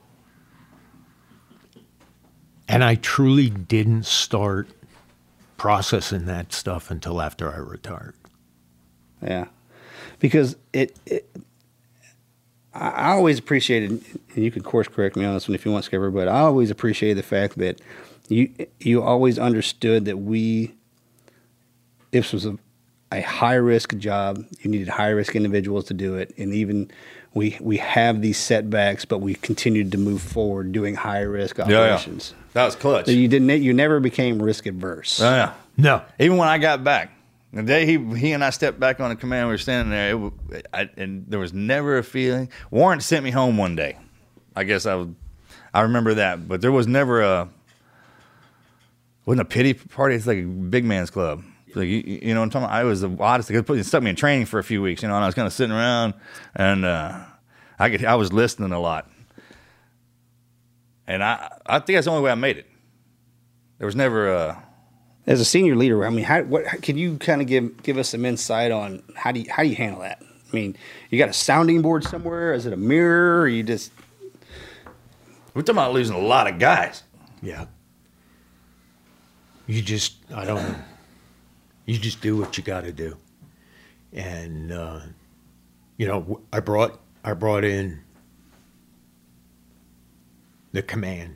And I truly didn't start processing that stuff until after I retired. Yeah, because it. it I I always appreciated, and you can course correct me on this one if you want, Skipper, but I always appreciated the fact that you you always understood that we, this was a, a high risk job. You needed high risk individuals to do it, and even we we have these setbacks, but we continued to move forward doing high risk operations. Yeah, yeah. That was clutch. So you didn't. You never became risk adverse. Oh, yeah. No. Even when I got back, the day he he and I stepped back on the command, we were standing there, it, wa- I, and there was never a feeling. Warren sent me home one day. I guess I would, I remember that, but there was never a wasn't a pity party. It's like a big man's club. Like you, you know what I'm talking about? I was the oddest. It stuck me in training for a few weeks, you know, and I was kind of sitting around, and uh, I could I was listening a lot, and I I think that's the only way I made it. There was never a. As a senior leader, I mean, how, what how, can you kind of give give us some insight on how do you how do you handle that? I mean, you got a sounding board somewhere? Is it a mirror? Or you just We're talking about losing a lot of guys. Yeah. You just, I don't know. You just do what you got to do. And, uh, you know, I brought, I brought in the command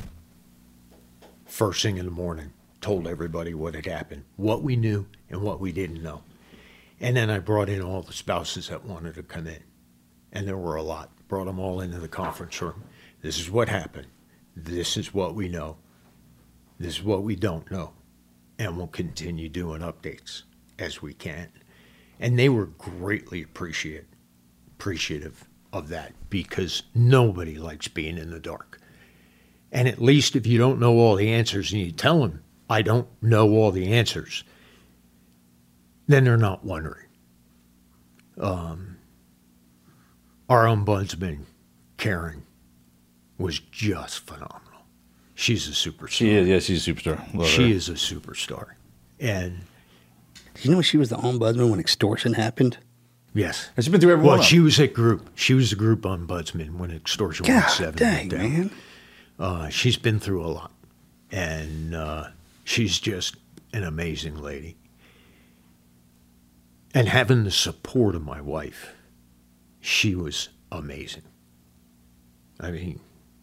first thing in the morning, told everybody what had happened, what we knew and what we didn't know. And then I brought in all the spouses that wanted to come in. And there were a lot. Brought them all into the conference room. This is what happened. This is what we know. This is what we don't know. And we'll continue doing updates as we can. And they were greatly appreciate, appreciative of that because nobody likes being in the dark. And at least if you don't know all the answers and you tell them, I don't know all the answers, then they're not wondering. Um, our ombudsman, Karen, was just phenomenal. She's a superstar. She is, yeah, she's a superstar. Love She her. is a superstar. And you know she was the ombudsman when extortion happened? yes. And she's been through every Well, one of she them. was at group. She was the group ombudsman when extortion God one seven dang, went down. man. Uh, she's been through a lot. And uh, she's just an amazing lady. And having the support of my wife, she was amazing. I mean,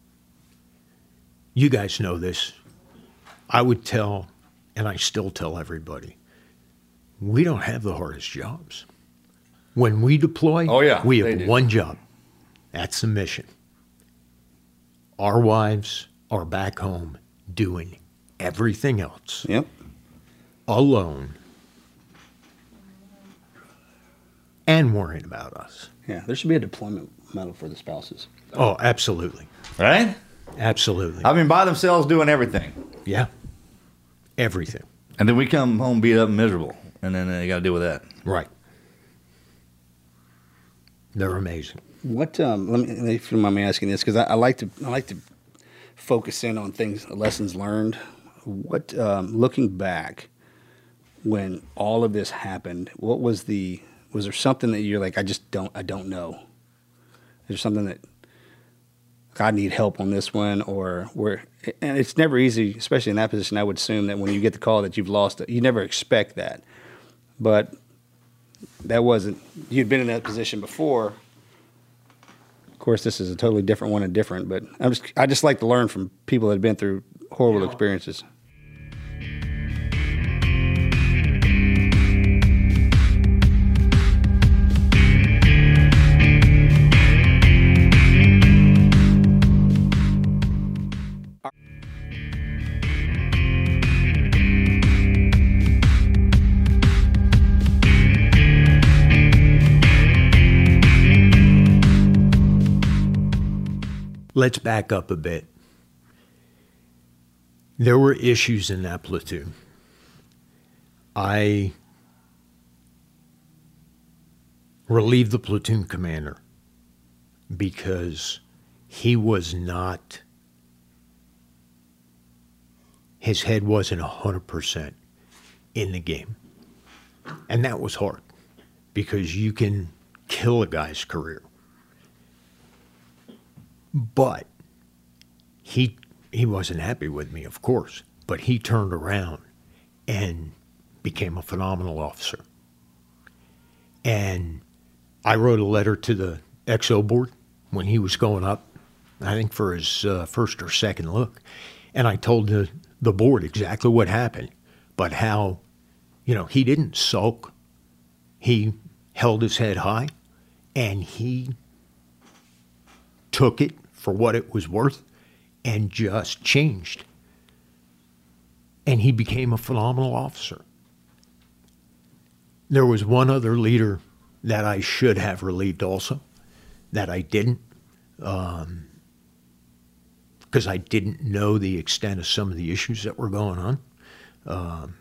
you guys know this. I would tell, and I still tell everybody, we don't have the hardest jobs. When we deploy, Oh, yeah, we they have do. one job. That's the mission. Our wives are back home doing everything else Yep. alone and worrying about us. Yeah, there should be a deployment medal for the spouses. Oh, absolutely. Right? Absolutely. I mean, by themselves doing everything. Yeah. Everything. And then we come home beat up and miserable. And then they got to deal with that. Right. They're amazing. What? Um, let me, if you don't mind me asking this, because I, I like to, I like to focus in on things, lessons learned. What? Um, looking back, when all of this happened, what was the? Was there something that you're like, I just don't, I don't know? Is there something that I need help on this one, or where? And it's never easy, especially in that position. I would assume that when you get the call that you've lost it, you never expect that, but that wasn't. You'd been in that position before. Of course, this is a totally different one and different, but I'm just, I just like to learn from people that have been through horrible experiences. Let's back up a bit. There were issues in that platoon. I relieved the platoon commander because he was not, his head wasn't one hundred percent in the game. And that was hard because you can kill a guy's career. But he he wasn't happy with me, of course. But he turned around and became a phenomenal officer. And I wrote a letter to the X O board when he was going up, I think for his uh, first or second look. And I told the, the board exactly what happened, but how, you know, he didn't sulk. He held his head high, and he took it for what it was worth and just changed. And he became a phenomenal officer. There was one other leader that I should have relieved also, that I didn't, um, because I didn't know the extent of some of the issues that were going on. Um,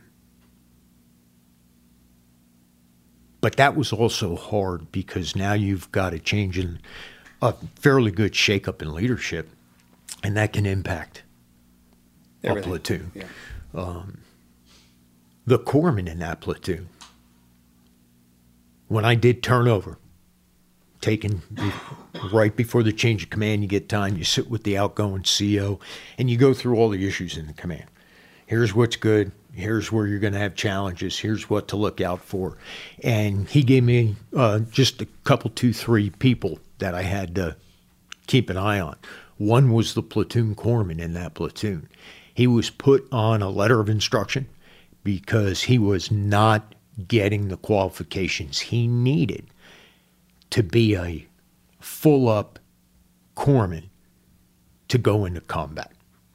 but that was also hard because now you've got a change in a fairly good shakeup in leadership, and that can impact Everything. a platoon. Yeah. Um, the corpsman in that platoon, when I did turnover, taken be- right before the change of command, you get time, you sit with the outgoing C O, and you go through all the issues in the command. Here's what's good. Here's where you're going to have challenges. Here's what to look out for. And he gave me uh, just a couple, two, three people that I had to keep an eye on. One was the platoon corpsman in that platoon. He was put on a letter of instruction because he was not getting the qualifications he needed to be a full-up corpsman to go into combat.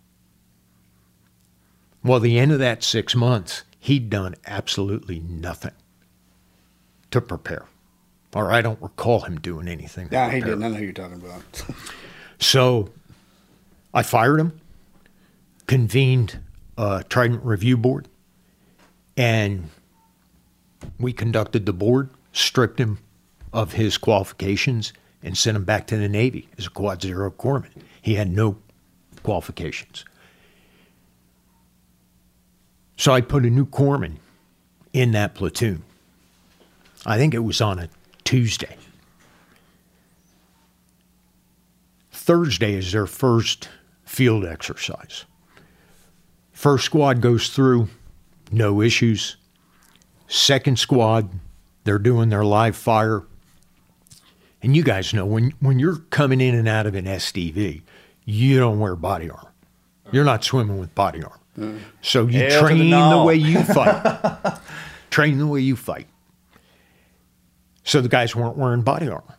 Well, the end of that six months, he'd done absolutely nothing to prepare. Or I don't recall him doing anything. Yeah, he didn't. I know who you're talking about. So I fired him, convened a Trident Review Board, and we conducted the board, stripped him of his qualifications, and sent him back to the Navy as a Quad Zero corpsman. He had no qualifications. So I put a new corpsman in that platoon. I think it was on a Tuesday. Thursday is their first field exercise. First squad goes through, no issues. Second squad, they're doing their live fire. And you guys know, when, when you're coming in and out of an S D V, you don't wear body armor. You're not swimming with body armor. Mm. So you Hell train the, the no. way you fight. Train the way you fight. So the guys weren't wearing body armor.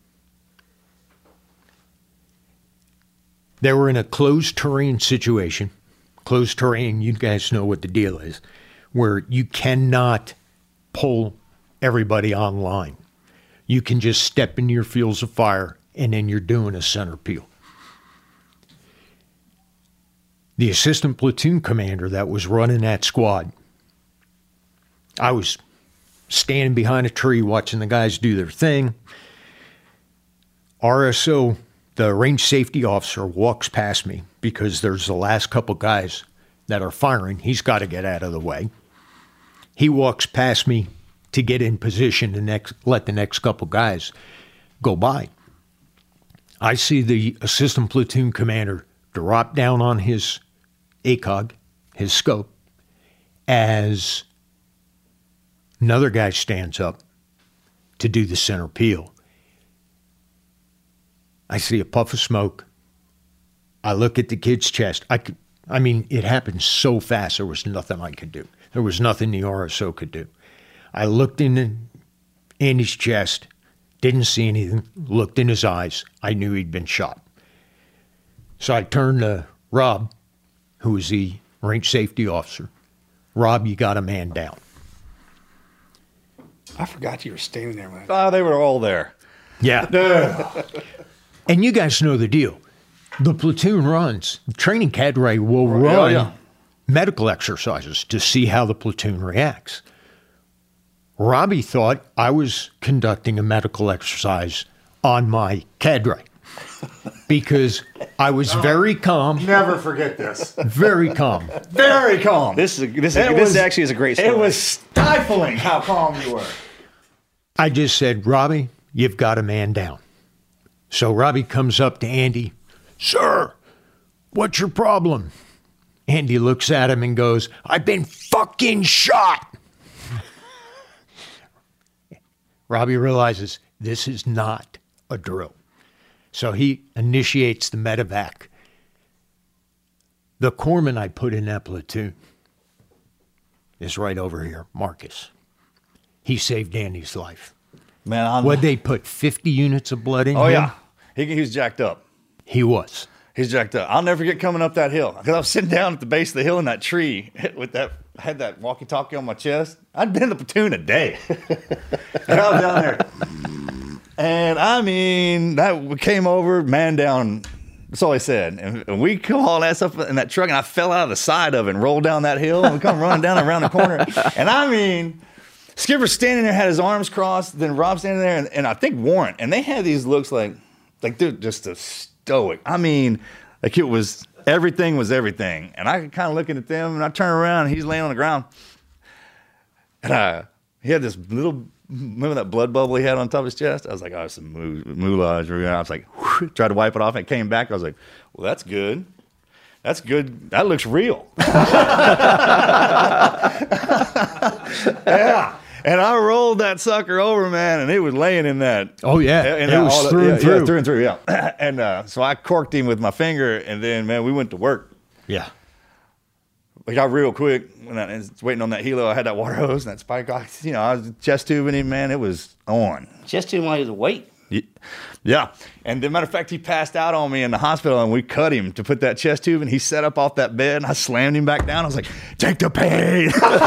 They were in a closed terrain situation. Closed terrain, you guys know what the deal is, where you cannot pull everybody online. You can just step into your fields of fire, and then you're doing a center peel. the assistant platoon commander that was running that squad, I was standing behind a tree watching the guys do their thing. R S O, the range safety officer, walks past me because there's the last couple guys that are firing. He's got to get out of the way. He walks past me to get in position and next, let the next couple guys go by. I see the assistant platoon commander drop down on his A C O G, his scope, as another guy stands up to do the center peel. I see a puff of smoke. I look at the kid's chest. I could, I mean, it happened so fast, there was nothing I could do. There was nothing the R S O could do. I looked in Andy's chest, didn't see anything, looked in his eyes. I knew he'd been shot. So I turned to Rob, who was the range safety officer. Rob, you got a man down. I forgot you were standing there. When Oh, they were all there. Yeah. And you guys know the deal. The platoon runs. Training cadre will run Oh, yeah. medical exercises to see how the platoon reacts. Robbie thought I was conducting a medical exercise on my cadre because I was very calm, Never forget this. very calm. Very calm. This is a, this is It this was- actually is a great story. It was stifling how calm you were. I just said, Robbie, you've got a man down. So Robbie comes up to Andy. Sir, what's your problem? Andy looks at him and goes, I've been fucking shot. Robbie realizes this is not a drill. So he initiates the medevac. The corpsman I put in that platoon is right over here, Marcus. He saved Andy's life. Man, I'm, Would they put fifty units of blood in oh, him? yeah. He, he was jacked up. He was. He's jacked up. I'll never forget coming up that hill because I was sitting down at the base of the hill in that tree with that. I had that walkie-talkie on my chest. I'd been in the platoon a day, and I was down there. And I mean, that came over, man down. That's all I said. And, and we come all that stuff in that truck, and I fell out of the side of it and rolled down that hill and we come running down around the corner. And I mean, Skipper standing there had his arms crossed. Then Rob standing there, and, and I think Warren, and they had these looks like, like they're just a stoic. I mean, like it was everything was everything. And I kind of looking at them, and I turn around, and he's laying on the ground, and uh, he had this little. Remember that blood bubble he had on top of his chest? I was like, oh, some moulage. I was like, whew, tried to wipe it off, and it came back. I was like, well, that's good. That's good. That looks real. Yeah. And I rolled that sucker over, man, and it was laying in that. Oh, yeah. In It that- was all the- through yeah, and through. Yeah, through and through, yeah. And uh, so I corked him with my finger, and then, man, we went to work. Yeah. We got real quick when I was waiting on that helo. I had that water hose and that spike. I, you know, I was chest tubing him, man. It was on. Just didn't want you to wait. Yeah. And as a matter of fact, he passed out on me in the hospital, and we cut him to put that chest tube, and he sat up off that bed, and I slammed him back down. I was like, take the pain.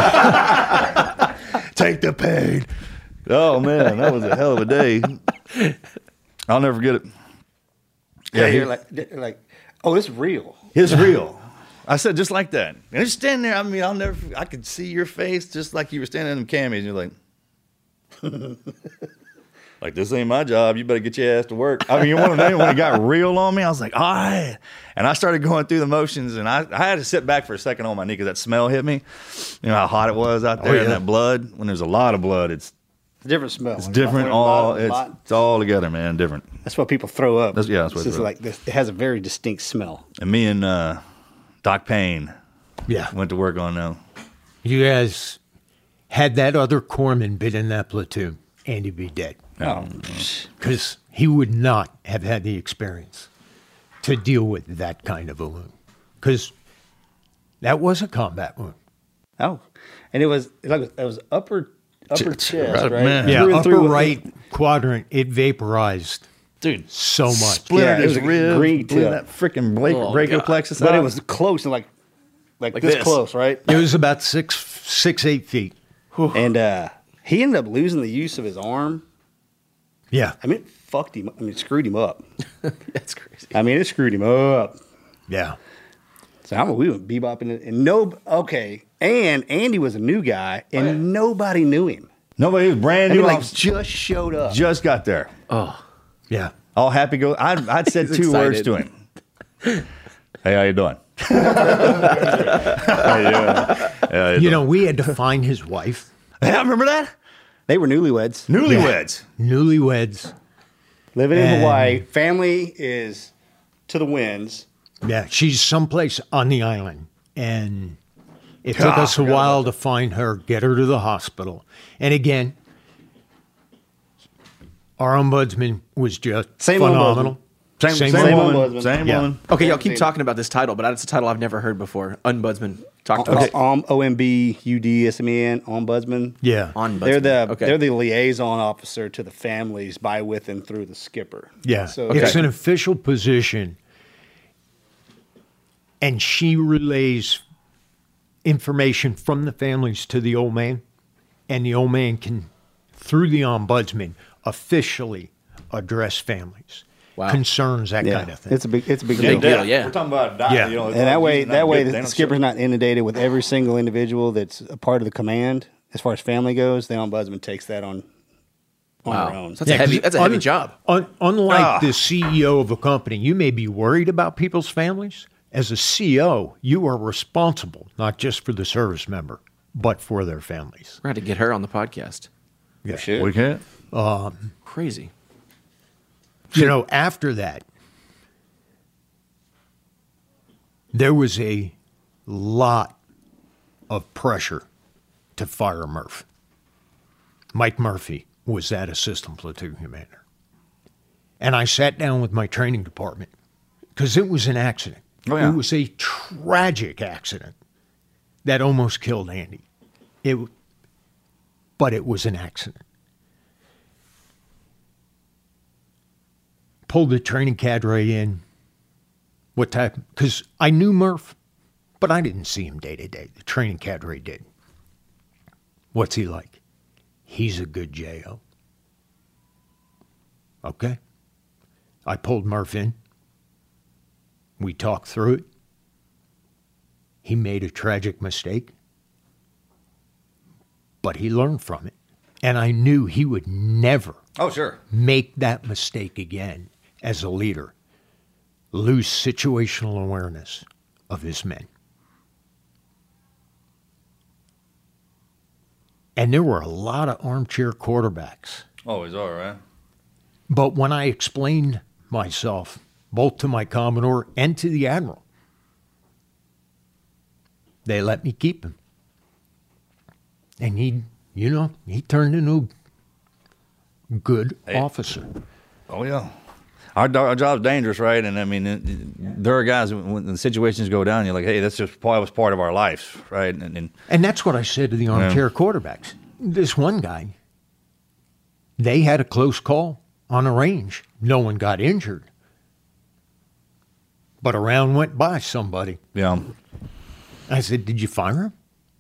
Take the pain. Oh, man, that was a hell of a day. I'll never forget it. Yeah, Yeah, he- you're like, they're like, oh, it's real. it's real. I said, just like that. And just standing there, I mean, I'll never, I could see your face just like you were standing in the camis, and you're like, like, this ain't my job. You better get your ass to work. I mean, you want to know when it got real on me? I was like, all right. And I started going through the motions, and I, I had to sit back for a second on my knee because that smell hit me. You know how hot it was out there, Oh, yeah. and that blood. When there's a lot of blood, it's It's a different smell. it's When different. you're All bottom- it's, bottom- it's all together, man. Different. That's why people throw up. That's- yeah, that's why It's they just throw up. like this. It has a very distinct smell. And me and uh, Doc Payne Yeah. went to work on them. You guys had that other corpsman been in that platoon, Andy'd be dead. Oh, Because he would not have had the experience to deal with that kind of a wound. Because that was a combat wound. oh, and it was like it was upper upper Ch- chest, right, right? man. Yeah, Through and upper through. right quadrant, it vaporized Dude, so much. Splintered Yeah, it his was a ribs, green blew tip. that freaking bla- Oh, brachial God. plexus But out. it was close and like like, Like this, this. close, right? It was about six, six, eight feet. And uh, he ended up losing the use of his arm. Yeah, I mean, it fucked him. I mean, it screwed him up. that's crazy. I mean, it screwed him up. yeah. So I'm, we went bebopping it, and no, okay. And Andy was a new guy, and Oh, yeah. nobody knew him. Nobody was brand I new. mean, like, officer. just showed up. Just got there. Oh, Yeah. All happy go. I'd, I'd said He's two words excited. to him. Hey, how you doing? How you doing? How You doing? know, we had to find his wife, Hey, I remember that? They were newlyweds. Newlyweds. newlyweds. Living in And- Hawaii. Family is to the winds. Yeah, she's someplace on the island. And it took Ah, us a forgot while about to find her, get her to the hospital. And again, our ombudsman was just Same phenomenal. Same, same, Same woman. ombudsman. Same Yeah. woman. okay. Y'all keep Same. talking about this title, but it's a title I've never heard before. Ombudsman. Talk to O- us. Um, O M B U D S M E N, ombudsman. Yeah. Ombudsman. They're the okay. they're the liaison officer to the families by, with, and through the skipper. Yeah. So It's Okay. an official position. And she relays information from the families to the old man. And the old man can, through the ombudsman, officially address families. Wow. Concerns, that yeah, kind of thing. it's a big it's a big Big deal. deal, yeah. We're talking about die, Yeah. you know, And that way, not that way, good. the They don't skipper's show- not inundated with every single individual that's a part of the command. As far as family goes, the ombudsman takes that on on Wow. their own. So that's a heavy. 'cause That's a heavy un- job. un- unlike Ah. the C E O of a company, you may be worried about people's families. As a C E O, you are responsible not just for the service member, but for their families. We're going to get her on the podcast. Yeah. Shit. We can't. Crazy. You know, after that, there was a lot of pressure to fire Murph. Mike Murphy was that assistant platoon commander. And I sat down with my training department because it was an accident. Oh, yeah. It was a tragic accident that almost killed Andy. It, but it was an accident. Pulled the training cadre in. What type? Because I knew Murph, but I didn't see him day to day. The training cadre did. What's he like? He's a good J O. Okay. I pulled Murph in. We talked through it. He made a tragic mistake, but he learned from it. And I knew he would never Oh, sure. make that mistake again as a leader, lose situational awareness of his men. And there were a lot of armchair quarterbacks. Always are, right? But when I explained myself, both to my Commodore and to the Admiral, they let me keep him. And he, you know, he turned into a good Hey. officer. Oh, yeah. Our, our job's dangerous, right? And I mean, it, it, there are guys when, when the situations go down, you're like, hey, that's just part was part of our lives, right? And, and And that's what I said to the armchair quarterbacks. This one guy, they had a close call on a range. No one got injured. But a round went by somebody. yeah, I said, did you fire him?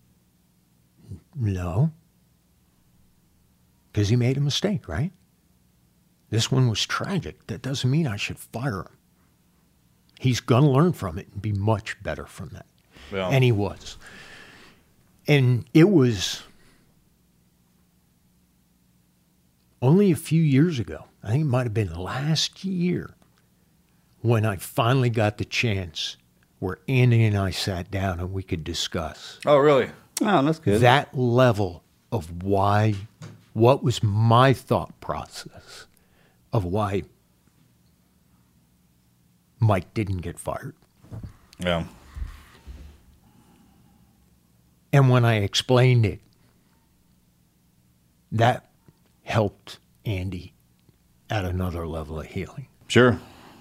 No. Because he made a mistake, right? This one was tragic. That doesn't mean I should fire him. He's going to learn from it and be much better from that. Yeah. And he was. And it was only a few years ago, I think it might have been last year, when I finally got the chance where Andy and I sat down and we could discuss Oh, really? Oh, that's good. that level of why, what was my thought process of why Mike didn't get fired. Yeah. And when I explained it, that helped Andy at another level of healing. Sure.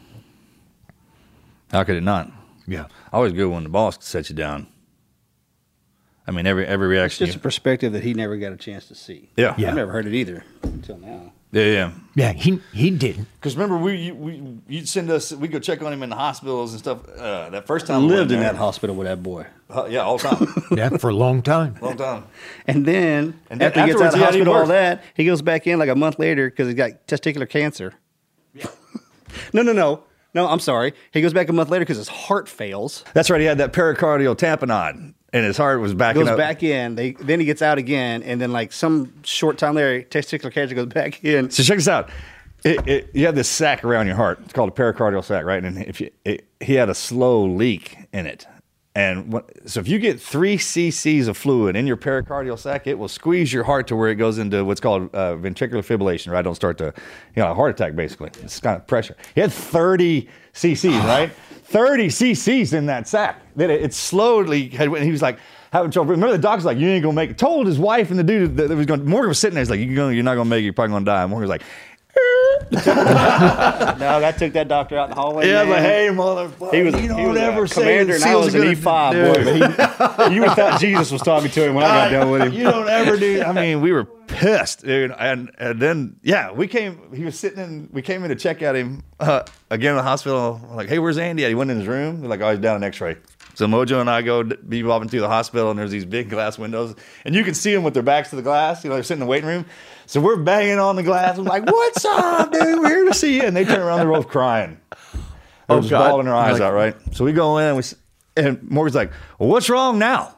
How could it not? Yeah. Always good when the boss sets you down. I mean, every every It's reaction. just a You, perspective that he never got a chance to see. yeah. Yeah. I've never heard it either until now. Yeah, yeah. Yeah, he he didn't. Because remember, we you, we you'd send us, we go check on him in the hospitals and stuff. Uh, that first I time we lived went in there. that hospital with that boy. Uh, yeah, all the time, Yeah, for a long time. long time. And then, And then after he gets out afterwards, of he had hospital, even all worse. that, he goes back in like a month later because he's got testicular cancer. no, no, no. no, I'm sorry. He goes back a month later because his heart fails. That's right. He had that pericardial tamponade, and his heart was backing Goes up. back in. They then he gets out again, and then like some short time later, testicular cancer goes back in. So check this out. It, it, you have this sac around your heart. It's called a pericardial sac, right? And if you, it, he had a slow leak in it. And what, so if you get three cc's of fluid in your pericardial sac, it will squeeze your heart to where it goes into what's called uh, ventricular fibrillation, right? Don't start to, you know, a heart attack, basically. It's kind of pressure. He had thirty cc's, right? thirty cc's in that sac. Then it, it slowly, had, he was like, having trouble. Remember the doctor's like, you ain't gonna make it. Told his wife and the dude that was going, Morgan was sitting there, he's like, you're, gonna, you're not gonna make it, you're probably gonna die. And Morgan was like, No, that took that doctor out in the hallway. yeah, man. but hey, motherfucker, He was, you don't he was ever a say commander, the and I SEALs was are an gonna- E five, Dude. boy. But he, you would have thought Jesus was talking to him when I got done with him. You don't ever do. I mean, we were pissed, dude. And and then yeah, we came. He was sitting in. We came in to check out him uh, again in the hospital. We're like, hey, where's Andy at? He went in his room. We're like, oh, he's down an X-ray. So Mojo and I go bebopping through the hospital, and there's these big glass windows, and you can see them with their backs to the glass. You know, they're sitting in the waiting room. So we're banging on the glass. I'm like, what's up, dude? We're here to see you. And they turn around, they're both crying. They're Oh, just God. bawling their eyes Like- out, right? So we go in, and, we, s- and Morgan's like, well, what's wrong now?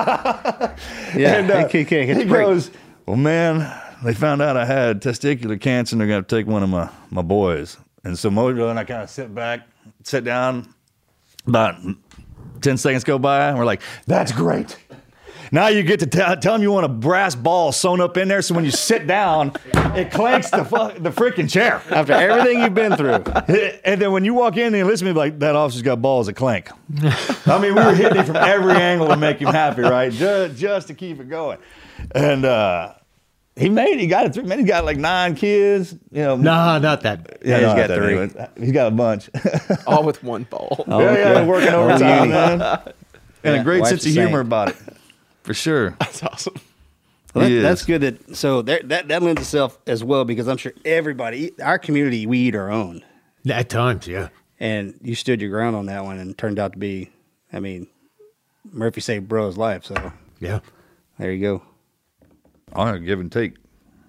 Yeah, and, uh, he can't get he the break. goes, well, man, they found out I had testicular cancer, and they're going to take one of my, my boys. And so Mojo and I kind of sit back, sit down. About ten seconds go by, and we're like, that's great. Now you get to t- tell them you want a brass ball sewn up in there, so when you sit down, it clanks the fu- the freaking chair. After everything you've been through, And then when you walk in and listen to me, like, that officer's got balls that clank. I mean, we were hitting it from every angle to make him happy, right? Just, just to keep it going. And uh, he made it. He got it through. Man, he got like nine kids. You know, Nah, not that. yeah, he's not got that three. many, but He's got a bunch. All with one ball. Oh, yeah, yeah, yeah. working Oh, overtime, yeah. man. And Yeah, a great wife's sense the of same. humor about it, for sure. That's awesome. Well, that, He is. that's good. That so there, that that lends itself as well because I'm sure everybody, our community, we eat our own, At times, yeah. and you stood your ground on that one, and turned out to be, I mean, Murphy saved bro's life. So Yeah. there you go. Honor, give and take.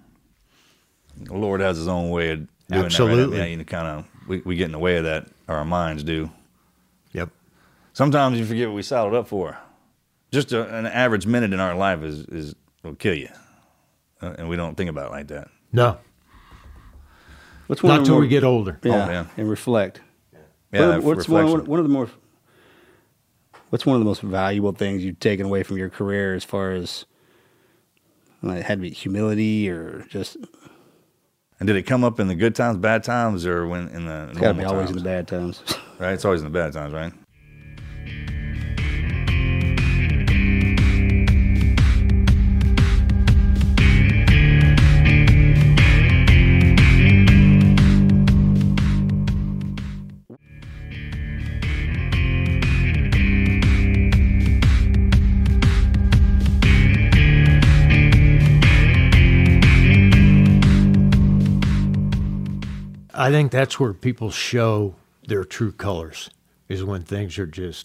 The Lord has His own way of doing Absolutely. that. Right? Yeah, you kind of we, we get in the way of that, or our minds do. Yep. Sometimes you forget what we saddled up for. Just a, an average minute in our life is is will kill you, uh, and we don't think about it like that. No. What's one Not of the till more- we get older. yeah, Oh, man. and reflect. Yeah, What- what's one, reflection. one of the more what's one of the most valuable things you've taken away from your career as far as like, it had to be humility or just And did it come up in the good times, bad times, or when in the it's got to normal be always times? in the bad times. Right, it's always in the bad times, right? I think that's where people show their true colors, is when things are just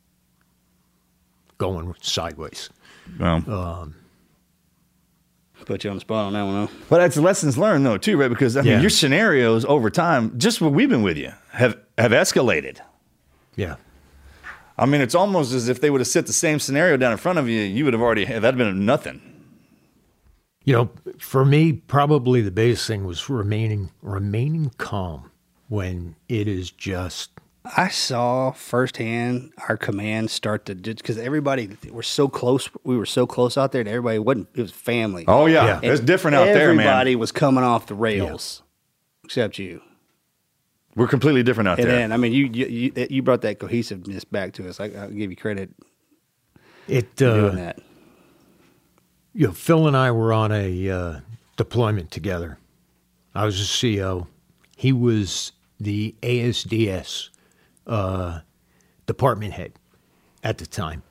going sideways. Well, Put you on the spot on that one, huh? but that's lessons learned, though, too, right? Because I mean, Yeah. your scenarios over time, just what we've been with you, have have escalated. Yeah. I mean, it's almost as if they would have set the same scenario down in front of you. You would have already that'd been nothing. You know, for me, probably the biggest thing was remaining remaining calm when it is just I saw firsthand our command start to just because everybody we're so close. We were so close out there that everybody wasn't. It was family. Oh yeah, Yeah. it's different out there, man. Everybody was coming off the rails, except you. We're completely different out And there. then, I mean, you you you you brought that cohesiveness back to us. I, I'll give you credit it. for Uh, doing that. you know, Phil and I were on a uh, deployment together. I was a C O. He was the A S D S uh, department head at the time.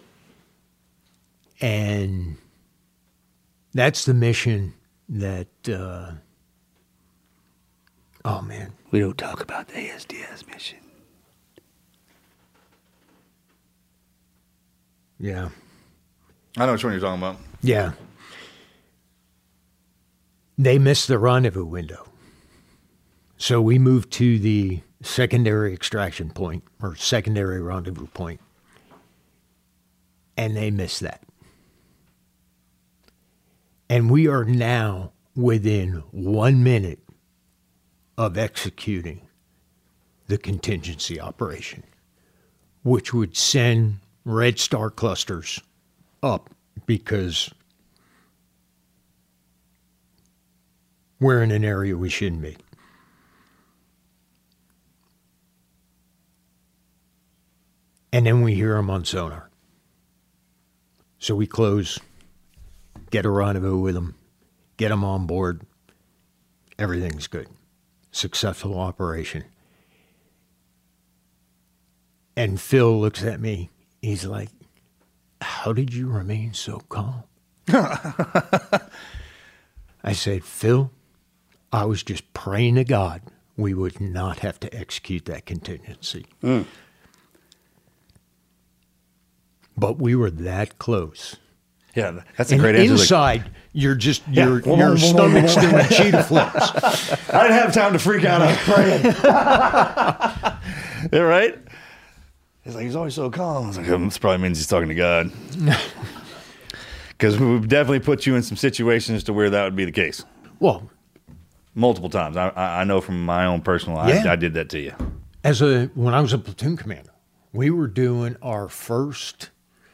And that's the mission that, uh, oh man, We don't talk about the A S D S mission. yeah, I know which one you're talking about. yeah. They missed the rendezvous window. So we moved to the secondary extraction point or secondary rendezvous point, and they missed that. And we are now within one minute of executing the contingency operation, which would send Red Star clusters up because we're in an area we shouldn't be. And then we hear them on sonar. So we close, get a rendezvous with them, get them on board. Everything's good. Successful operation. And Phil looks at me. He's like, how did you remain so calm? I said, Phil, I was just praying to God we would not have to execute that contingency. Mm. But we were that close. Yeah, that's a and great answer. Inside, like, you're just, your yeah. your stomach's doing cheetah flips. I didn't have time to freak out. I was praying. Yeah, right? He's like, he's always so calm. I was like, oh, this probably means he's talking to God. Because we've definitely put you in some situations to where that would be the case. Well, multiple times. I, I know from my own personal, yeah. I, I did that to you. As a, when I was a platoon commander, we were doing our first,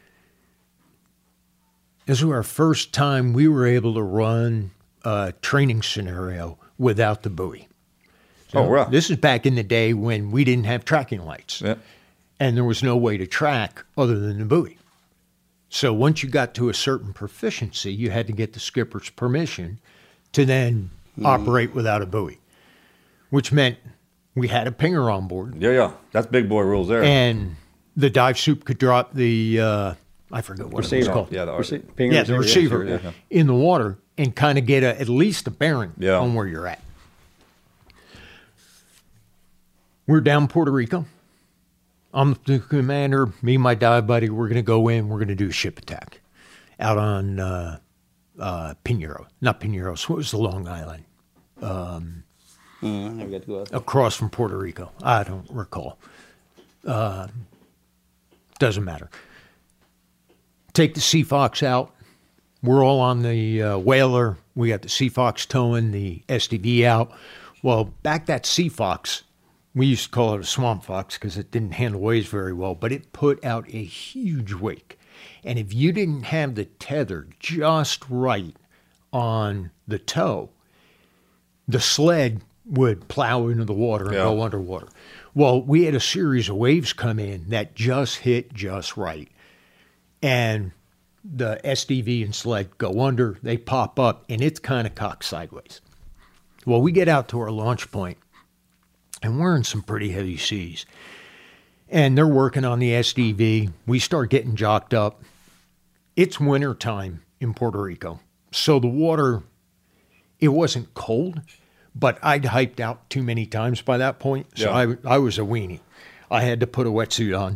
this was our first time we were able to run a training scenario without the buoy. So oh, wow. This is back in the day when we didn't have tracking lights. Yeah. And there was no way to track other than the buoy. So once you got to a certain proficiency, you had to get the skipper's permission to then mm. operate without a buoy, which meant we had a pinger on board. Yeah, yeah. That's big boy rules there. And the dive soup could drop the, uh, I forget what receiver. It was called. Yeah, the, Rece- pinger yeah, the receiver, receiver yeah, yeah. in the water and kind of get a, at least a bearing yeah. on where you're at. We're down Puerto Rico. I'm the commander. Me and my dive buddy, we're going to go in. We're going to do a ship attack out on uh, uh, Pinheiro. Not Pinheiros. What was the Long Island? Um, mm, I never got to go out there. Across from Puerto Rico. I don't recall. Uh, doesn't matter. Take the Sea Fox out. We're all on the uh, whaler. We got the Sea Fox towing the S D V out. Well, back that Sea Fox, we used to call it a swamp fox because it didn't handle waves very well, but it put out a huge wake. And if you didn't have the tether just right on the tow, the sled would plow into the water and yeah. go underwater. Well, we had a series of waves come in that just hit just right. And the S D V and sled go under, they pop up, and it's kind of cocked sideways. Well, we get out to our launch point, and we're in some pretty heavy seas. And they're working on the S D V. We start getting jocked up. It's winter time in Puerto Rico. So the water, it wasn't cold, but I'd hyped out too many times by that point. So yeah. I, I was a weenie. I had to put a wetsuit on.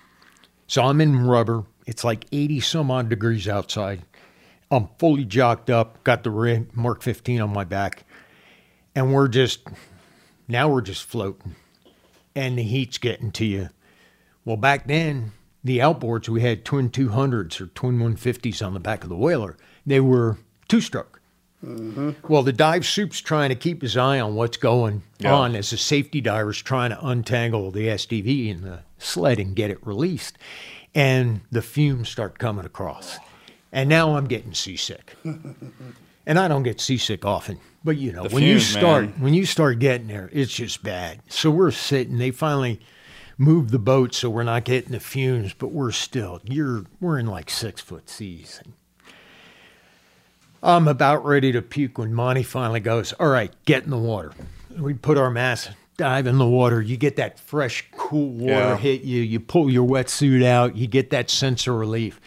So I'm in rubber. It's like eighty some odd degrees outside. I'm fully jocked up, got the Mark fifteen on my back. And we're just, now we're just floating. And the heat's getting to you. Well, back then, the outboards, we had twin two hundreds or twin one fifties on the back of the whaler. They were two-stroke. Mm-hmm. Well, the dive soup's trying to keep his eye on what's going yeah. on as the safety diver's trying to untangle the S D V and the sled and get it released. And the fumes start coming across. And now I'm getting seasick. And I don't get seasick often. But, you know, the when fumes, you start man. when you start getting there, it's just bad. So we're sitting. They finally moved the boat so we're not getting the fumes, but we're still, you're we're in like six-foot seas. And I'm about ready to puke when Monty finally goes, all right, get in the water. We put our mask, dive in the water. You get that fresh, cool water yeah. hit you. You pull your wetsuit out. You get that sense of relief.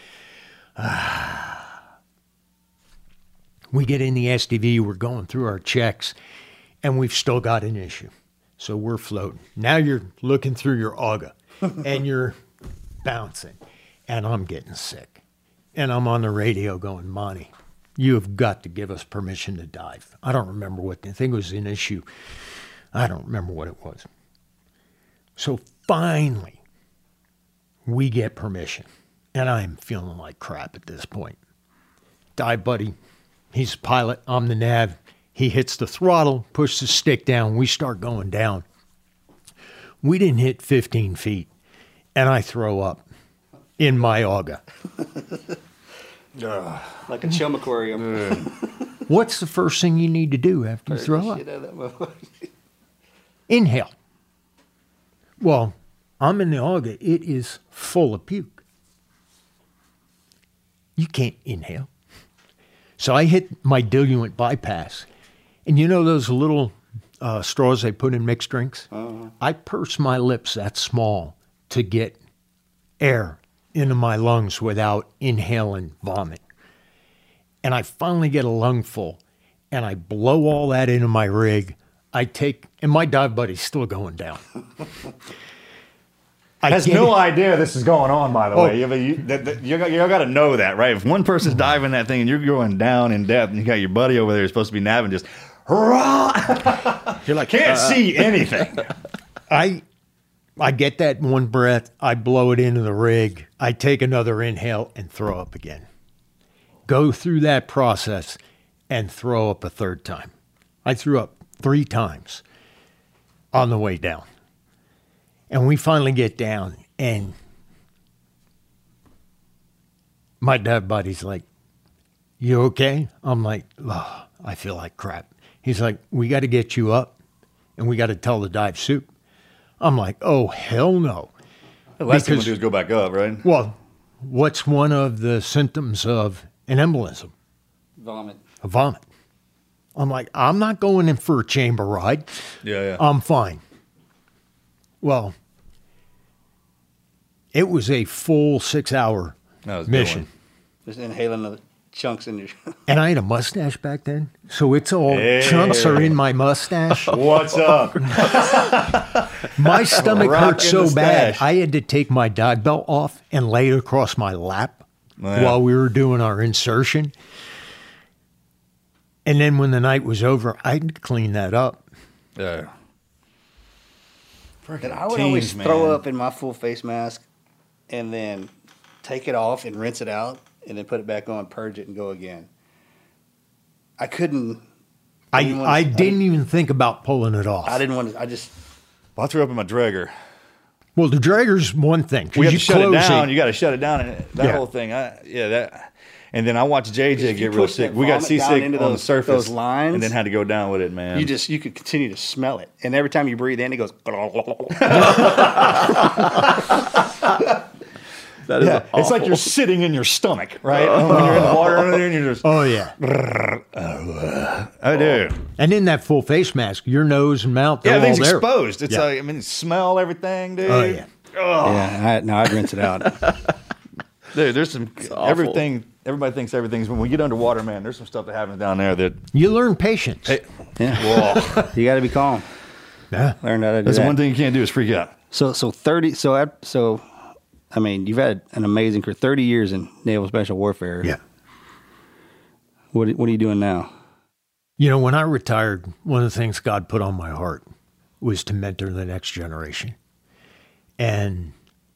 We get in the S D V. We're going through our checks, and we've still got an issue. So we're floating. Now you're looking through your auga, and you're bouncing, and I'm getting sick. And I'm on the radio going, Monty, you have got to give us permission to dive. I don't remember what the thing was, an issue. I don't remember what it was. So finally, we get permission. And I'm feeling like crap at this point. Dive buddy, he's the pilot, I'm the nav. He hits the throttle, pushes the stick down. We start going down. We didn't hit fifteen feet, and I throw up in my auga. Like a chum aquarium. What's the first thing you need to do after you throw up? Inhale. Well, I'm in the auga. It is full of puke. You can't inhale. So I hit my diluent bypass. And you know those little uh, straws they put in mixed drinks? Uh-huh. I purse my lips that small to get air into my lungs without inhaling vomit. And I finally get a lungful, and I blow all that into my rig. I take, and my dive buddy's still going down. I has no it. idea this is going on, by the oh. way. You, you, that, that, you, got, you got to know that, right? If one person's diving that thing and you're going down in depth and you got your buddy over there who's supposed to be navving just, hurrah! You're like, can't uh, see anything. I I get that one breath. I blow it into the rig. I take another inhale and throw up again. Go through that process and throw up a third time. I threw up three times on the way down. And we finally get down, and my dive buddy's like, you okay? I'm like, oh, I feel like crap. He's like, we got to get you up, and we got to tell the dive soup. I'm like, oh, hell no. The last thing we'll do is go back up, right? Well, what's one of the symptoms of an embolism? Vomit. A vomit. I'm like, I'm not going in for a chamber ride. Yeah, yeah. I'm fine. Well, it was a full six-hour mission. Just inhaling the chunks in your... And I had a mustache back then, so it's all hey. chunks are in my mustache. What's up? My stomach hurt so bad, I had to take my dive belt off and lay it across my lap yeah. while we were doing our insertion. And then when the night was over, I had to clean that up. Yeah. And I would teams, always man. throw up in my full face mask and then take it off and rinse it out and then put it back on, purge it, and go again. I couldn't. I, I, didn't, I didn't even think about pulling it off. I didn't want to. I just. Well, I threw up in my Draeger. Well, the Draeger's one thing. We have you to shut it down. It. You got to shut it down. And that yeah. whole thing. I, yeah, that. And then I watched J J get real sick. We got seasick on those, the surface, those lines, and then had to go down with it, man. You just you could continue to smell it, and every time you breathe in, it goes. That is yeah, it's like you're sitting in your stomach, right? Oh. When you're in the water, and you're just. Oh yeah. I do. And in that full face mask, your nose and mouth. Yeah, everything's all there. exposed. It's yeah. like I mean, smell everything, dude. Oh yeah. Oh. Yeah. I, no, I'd rinse it out. Dude, there's some everything. Everybody thinks everything's when we get underwater, man. There's some stuff that happens down there that you learn patience. Hey, yeah, you got to be calm. Yeah, learn how to do That's that. the one thing you can't do is freak out. So, so thirty. So, I, so, I mean, you've had an amazing career. Thirty years in naval special warfare. Yeah. What What are you doing now? You know, when I retired, one of the things God put on my heart was to mentor the next generation, and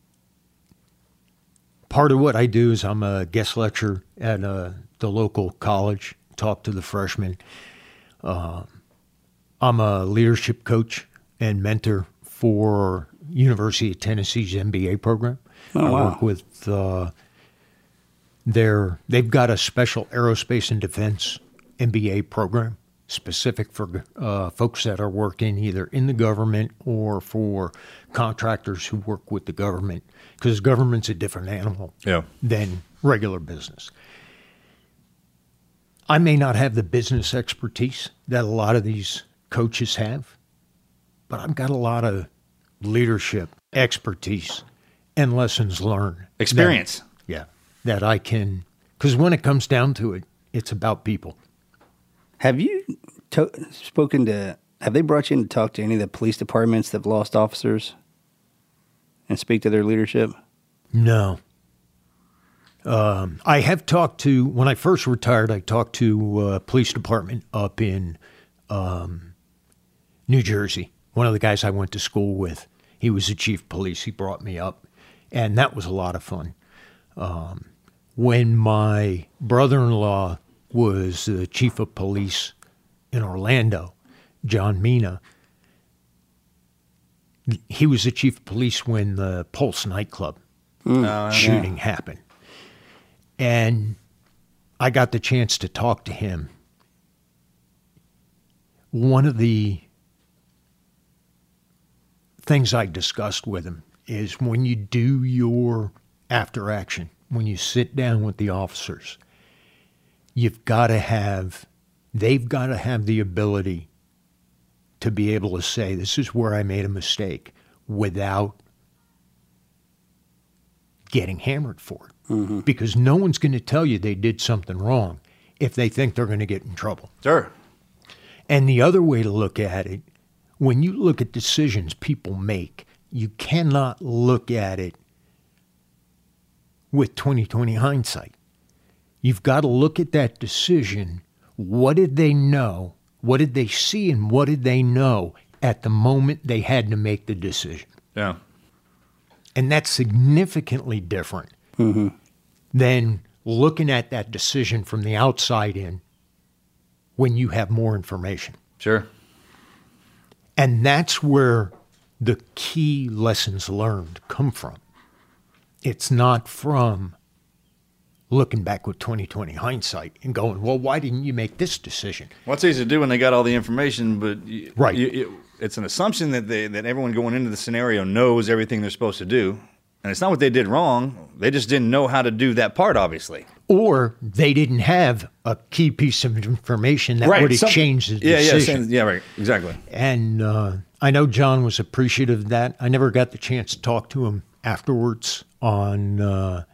part of what I do is I'm a guest lecturer at uh, the local college, talk to the freshmen. Uh, I'm a leadership coach and mentor for University of Tennessee's M B A program. Oh, I wow. work with uh, their, they've got a special aerospace and defense M B A program specific for uh, folks that are working either in the government or for contractors who work with the government, because government's a different animal yeah. than regular business. I may not have the business expertise that a lot of these coaches have, but I've got a lot of leadership expertise and lessons learned. Experience. That, yeah, that I can, because when it comes down to it, it's about people. Have you to- spoken to, have they brought you in to talk to any of the police departments that have lost officers and speak to their leadership? No. Um, I have talked to, when I first retired, I talked to a police department up in um, New Jersey. One of the guys I went to school with, he was the chief of police. He brought me up, and that was a lot of fun. Um, when my brother-in-law was the chief of police in Orlando, John Mina, he was the chief of police when the Pulse nightclub Uh, shooting happened. And I got the chance to talk to him. One of the things I discussed with him is when you do your after action, when you sit down with the officers, you've got to have, they've got to have the ability to be able to say, this is where I made a mistake, without getting hammered for it. Mm-hmm. Because no one's going to tell you they did something wrong if they think they're going to get in trouble. Sure. And the other way to look at it, when you look at decisions people make, you cannot look at it with twenty twenty hindsight. You've got to look at that decision. What did they know? What did they see? And what did they know at the moment they had to make the decision? Yeah. And that's significantly different mm-hmm. than looking at that decision from the outside in when you have more information. Sure. And that's where the key lessons learned come from. It's not from looking back with twenty twenty hindsight and going, well, why didn't you make this decision? Well, it's easy to do when they got all the information, but you, right. you, you, it's an assumption that they, that everyone going into the scenario knows everything they're supposed to do. And it's not what they did wrong. They just didn't know how to do that part, obviously. Or they didn't have a key piece of information that right. would have Some, changed the yeah, decision. Yeah, yeah, right. Exactly. And uh, I know John was appreciative of that. I never got the chance to talk to him afterwards on uh,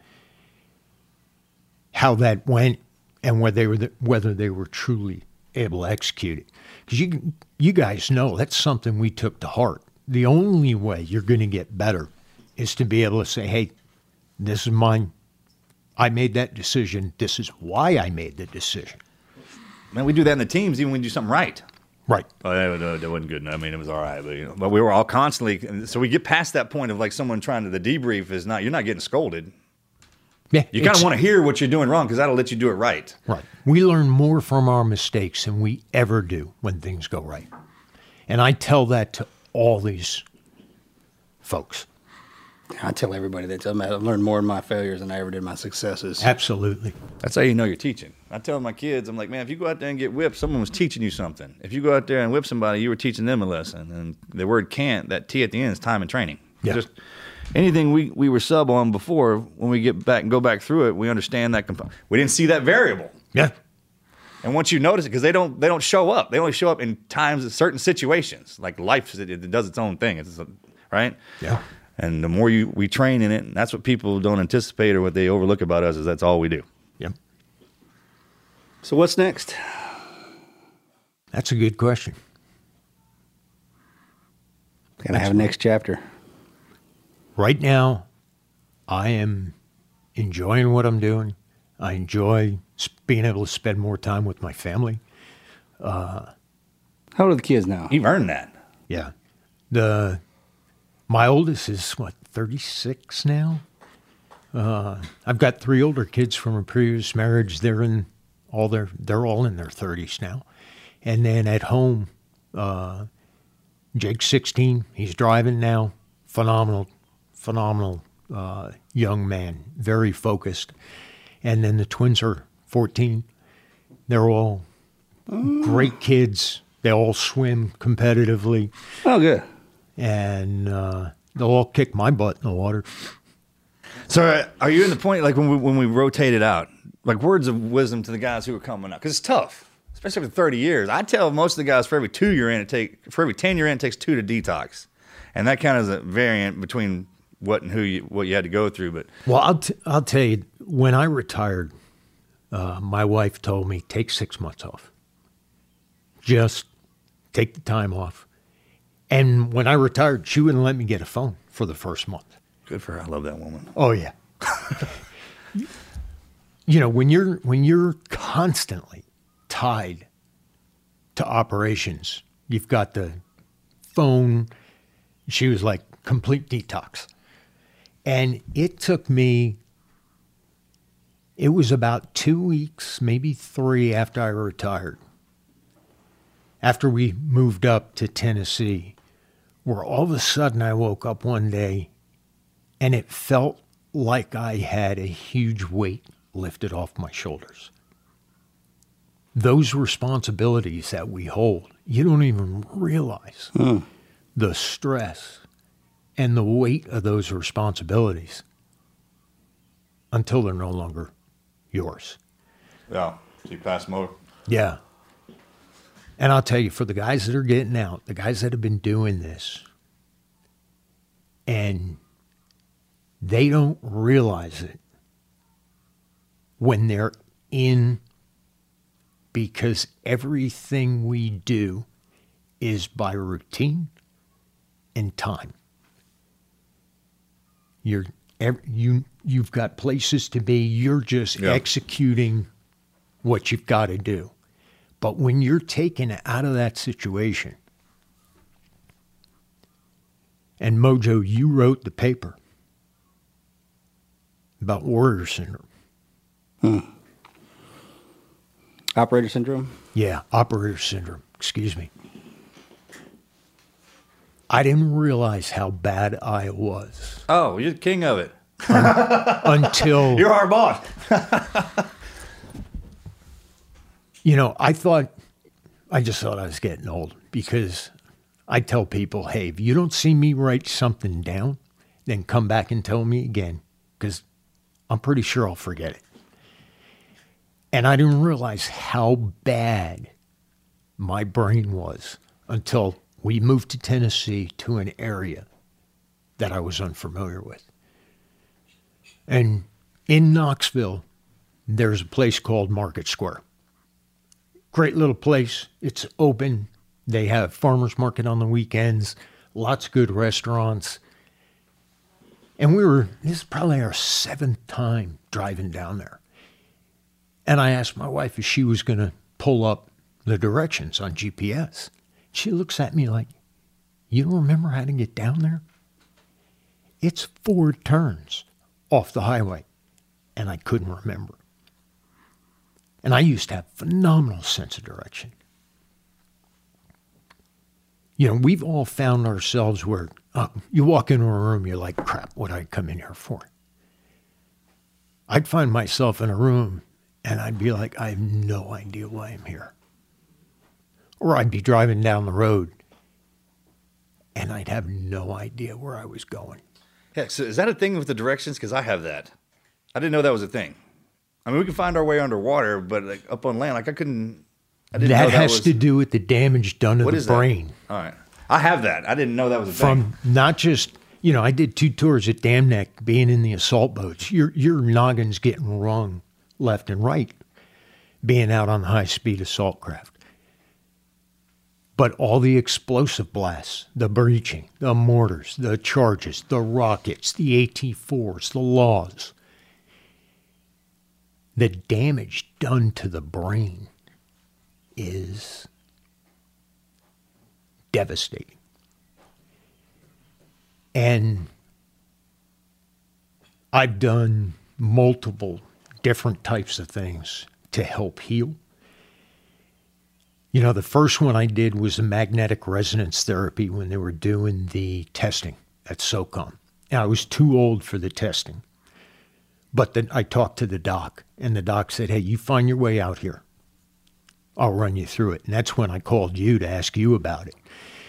how that went and whether they were the, whether they were truly able to execute it. Because you you guys know that's something we took to heart. The only way you're going to get better is to be able to say, hey, this is mine. I made that decision. This is why I made the decision. Man, we do that in the teams even when we do something right. Right. Oh, that, that wasn't good enough. I mean, it was all right, but you know, but we were all constantly. So we get past that point of like someone trying to the debrief is not. You're not getting scolded. Yeah, you kind of want to hear what you're doing wrong because that'll let you do it right. Right. We learn more from our mistakes than we ever do when things go right. And I tell that to all these folks. I tell everybody that. I've learned more in my failures than I ever did my successes. Absolutely. That's how you know you're teaching. I tell my kids, I'm like, man, if you go out there and get whipped, someone was teaching you something. If you go out there and whip somebody, you were teaching them a lesson. And the word can't, that T at the end is time and training. Yeah. Just anything we, we were sub on before, when we get back and go back through it, we understand that component. We didn't see that variable. Yeah. And once you notice it, because they don't they don't show up. They only show up in times, certain situations. Like life, it, it does its own thing. It's, right? Yeah. And the more you we train in it, and that's what people don't anticipate or what they overlook about us is that's all we do. Yep. So what's next? That's a good question. Can I have a next chapter? Right now, I am enjoying what I'm doing. I enjoy being able to spend more time with my family. Uh, How old are the kids now? You've earned that. Yeah. The my oldest is, what, thirty-six now? Uh, I've got three older kids from a previous marriage. They're in all their they're all in their thirties now. And then at home, uh, Jake's sixteen. He's driving now. Phenomenal, phenomenal uh, young man. Very focused. And then the twins are fourteen. They're all oh. great kids. They all swim competitively. Oh, good. And uh, they'll all kick my butt in the water. So uh, are you in the point, like when we when we rotate it out, like words of wisdom to the guys who are coming up? Because it's tough, especially for thirty years. I tell most of the guys for every two you're in, it take for every ten you're in, it takes two to detox. And that kind of is a variant between what and who you, what you had to go through. But well, I'll t- I'll tell you, when I retired, uh, my wife told me, take six months off. Just take the time off. And when I retired, she wouldn't let me get a phone for the first month. good for her. I love that woman. Oh yeah. You know, when you're when you're constantly tied to operations, you've got the phone. She was like complete detox. And it took me, it was about two weeks, maybe three after I retired, after we moved up to Tennessee, where all of a sudden I woke up one day and it felt like I had a huge weight lifted off my shoulders. Those responsibilities that we hold, you don't even realize mm. the stress and the weight of those responsibilities until they're no longer yours. Yeah, so you pass them over. Yeah. And I'll tell you, for the guys that are getting out, the guys that have been doing this, and they don't realize it when they're in, because everything we do is by routine and time. You're you you've got places to be. You're just yeah. executing what you've got to do. But when you're taken out of that situation, and Mojo, you wrote the paper about warrior syndrome. Hmm. Operator syndrome? Yeah, operator syndrome. Excuse me. I didn't realize how bad I was. Oh, you're the king of it. Un- until... You're our boss. You know, I thought, I just thought I was getting old, because I tell people, hey, if you don't see me write something down, then come back and tell me again, because I'm pretty sure I'll forget it. And I didn't realize how bad my brain was until we moved to Tennessee, to an area that I was unfamiliar with. And in Knoxville, there's a place called Market Square. Great little place. It's open. They have farmers market on the weekends, lots of good restaurants. And we were, this is probably our seventh time driving down there. And I asked my wife if she was going to pull up the directions on G P S. She looks at me like, you don't remember how to get down there? It's four turns off the highway. And I couldn't remember. And I used to have phenomenal sense of direction. You know, we've all found ourselves where uh, you walk into a room, you're like, crap, what did I come in here for? I'd find myself in a room and I'd be like, I have no idea why I'm here. Or I'd be driving down the road and I'd have no idea where I was going. Yeah, so is that a thing with the directions? Because I have that. I didn't know that was a thing. I mean, we can find our way underwater, but like up on land, like I couldn't. I didn't that know that has was, to do with the damage done to what the is brain. That? All right, I have that. I didn't know that was a From thing. not just, you know, I did two tours at Dam Neck, being in the assault boats. Your your noggin's getting wrong left and right, being out on the high speed assault craft. But all the explosive blasts, the breaching, the mortars, the charges, the rockets, the A T fours, the laws, the damage done to the brain is devastating. And I've done multiple different types of things to help heal. You know, the first one I did was a magnetic resonance therapy when they were doing the testing at SOCOM. And I was too old for the testing. But then I talked to the doc, and the doc said, hey, you find your way out here. I'll run you through it. And that's when I called you to ask you about it.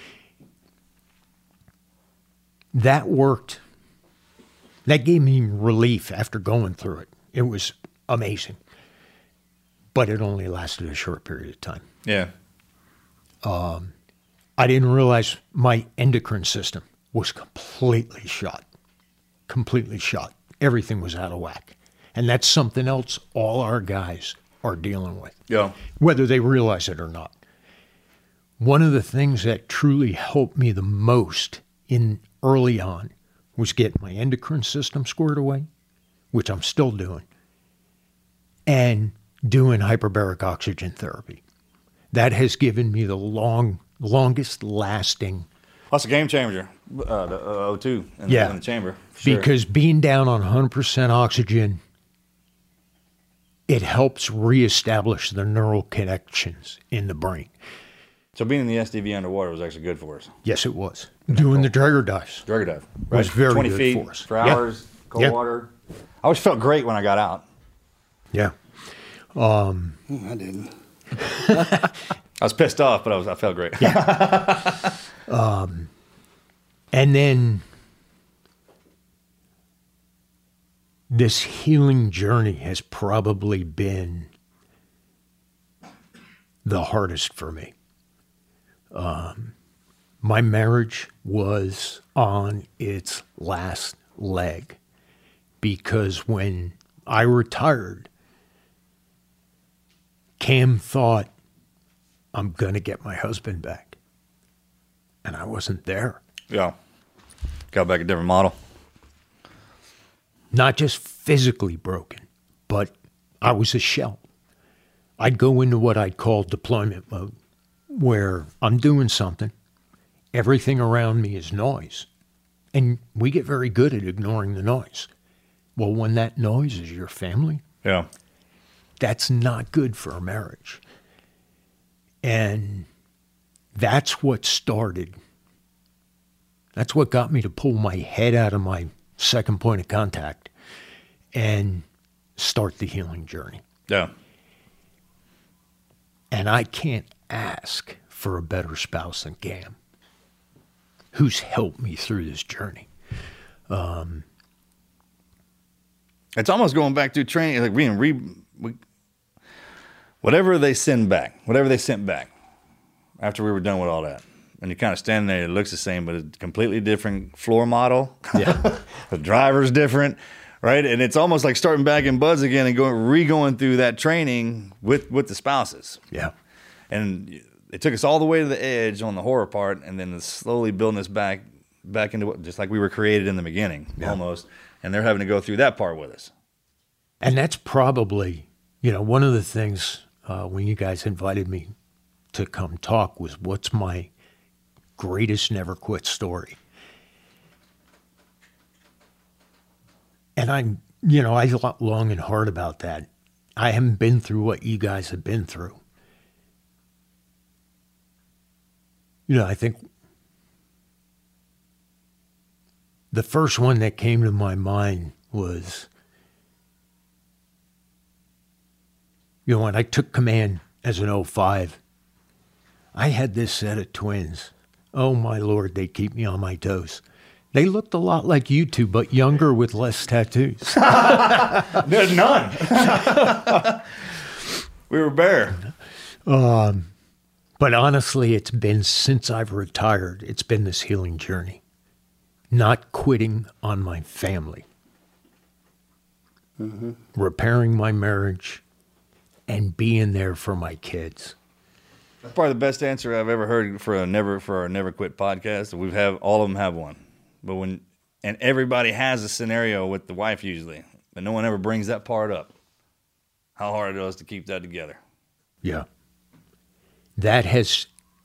That worked. That gave me relief after going through it. It was amazing. But it only lasted a short period of time. Yeah. Um, I didn't realize my endocrine system was completely shot. Completely shot. Everything was out of whack. And that's something else all our guys are dealing with. Yeah. Whether they realize it or not. One of the things that truly helped me the most in early on was getting my endocrine system squared away, which I'm still doing, and doing hyperbaric oxygen therapy. That has given me the long, longest lasting That's a game changer. Uh, the uh, O two in, Yeah. in the chamber. for Sure. Because being down on one hundred percent oxygen, it helps reestablish the neural connections in the brain. So being in the S D V underwater was actually good for us. Yes, it was. Doing the Drager dives. Dragon dive. Was very twenty good feet for us. for Yeah. hours, cold Yeah. water. I always felt great when I got out. Yeah. Mm, I didn't. I was pissed off, but I was I felt great. And then this healing journey has probably been the hardest for me. Um, my marriage was on its last leg because when I retired, Cam thought, I'm going to get my husband back. And I wasn't there. Yeah. Got back a different model. Not just physically broken, but I was a shell. I'd go into what I'd call deployment mode, where I'm doing something, everything around me is noise, and we get very good at ignoring the noise. Well, when that noise is your family, Yeah. that's not good for a marriage. And that's what started. That's what got me to pull my head out of my second point of contact and start the healing journey. Yeah. And I can't ask for a better spouse than Cam, who's helped me through this journey. It's almost going back to training, like being re, we, whatever they send back, whatever they sent back after we were done with all that. And you kind of stand there, it looks the same, but it's a completely different floor model. Yeah. The driver's different, right? And it's almost like starting back in buds again and going re-going through that training with, with the spouses. Yeah. And it took us all the way to the edge on the horror part, and then slowly building us back back into what, just like we were created in the beginning, Yeah. almost. And they're having to go through that part with us. And that's probably, you know, one of the things uh, when you guys invited me to come talk was what's my greatest never quit story. And I'm, you know, I thought long and hard about that. I haven't been through what you guys have been through. You know, I think the first one that came to my mind was, you know, when I took command as an oh five, I had this set of twins. Oh, my Lord, they keep me on my toes. They looked a lot like you two, but younger with less tattoos. There's none. We were bare. But honestly, it's been since I've retired, it's been this healing journey. Not quitting on my family. Mm-hmm. Repairing my marriage and being there for my kids. That's probably the best answer I've ever heard for a never for our Never Quit podcast. We've have all of them have one, but when and everybody has a scenario with the wife usually, but no one ever brings that part up. How hard it is to keep that together. Yeah. That has,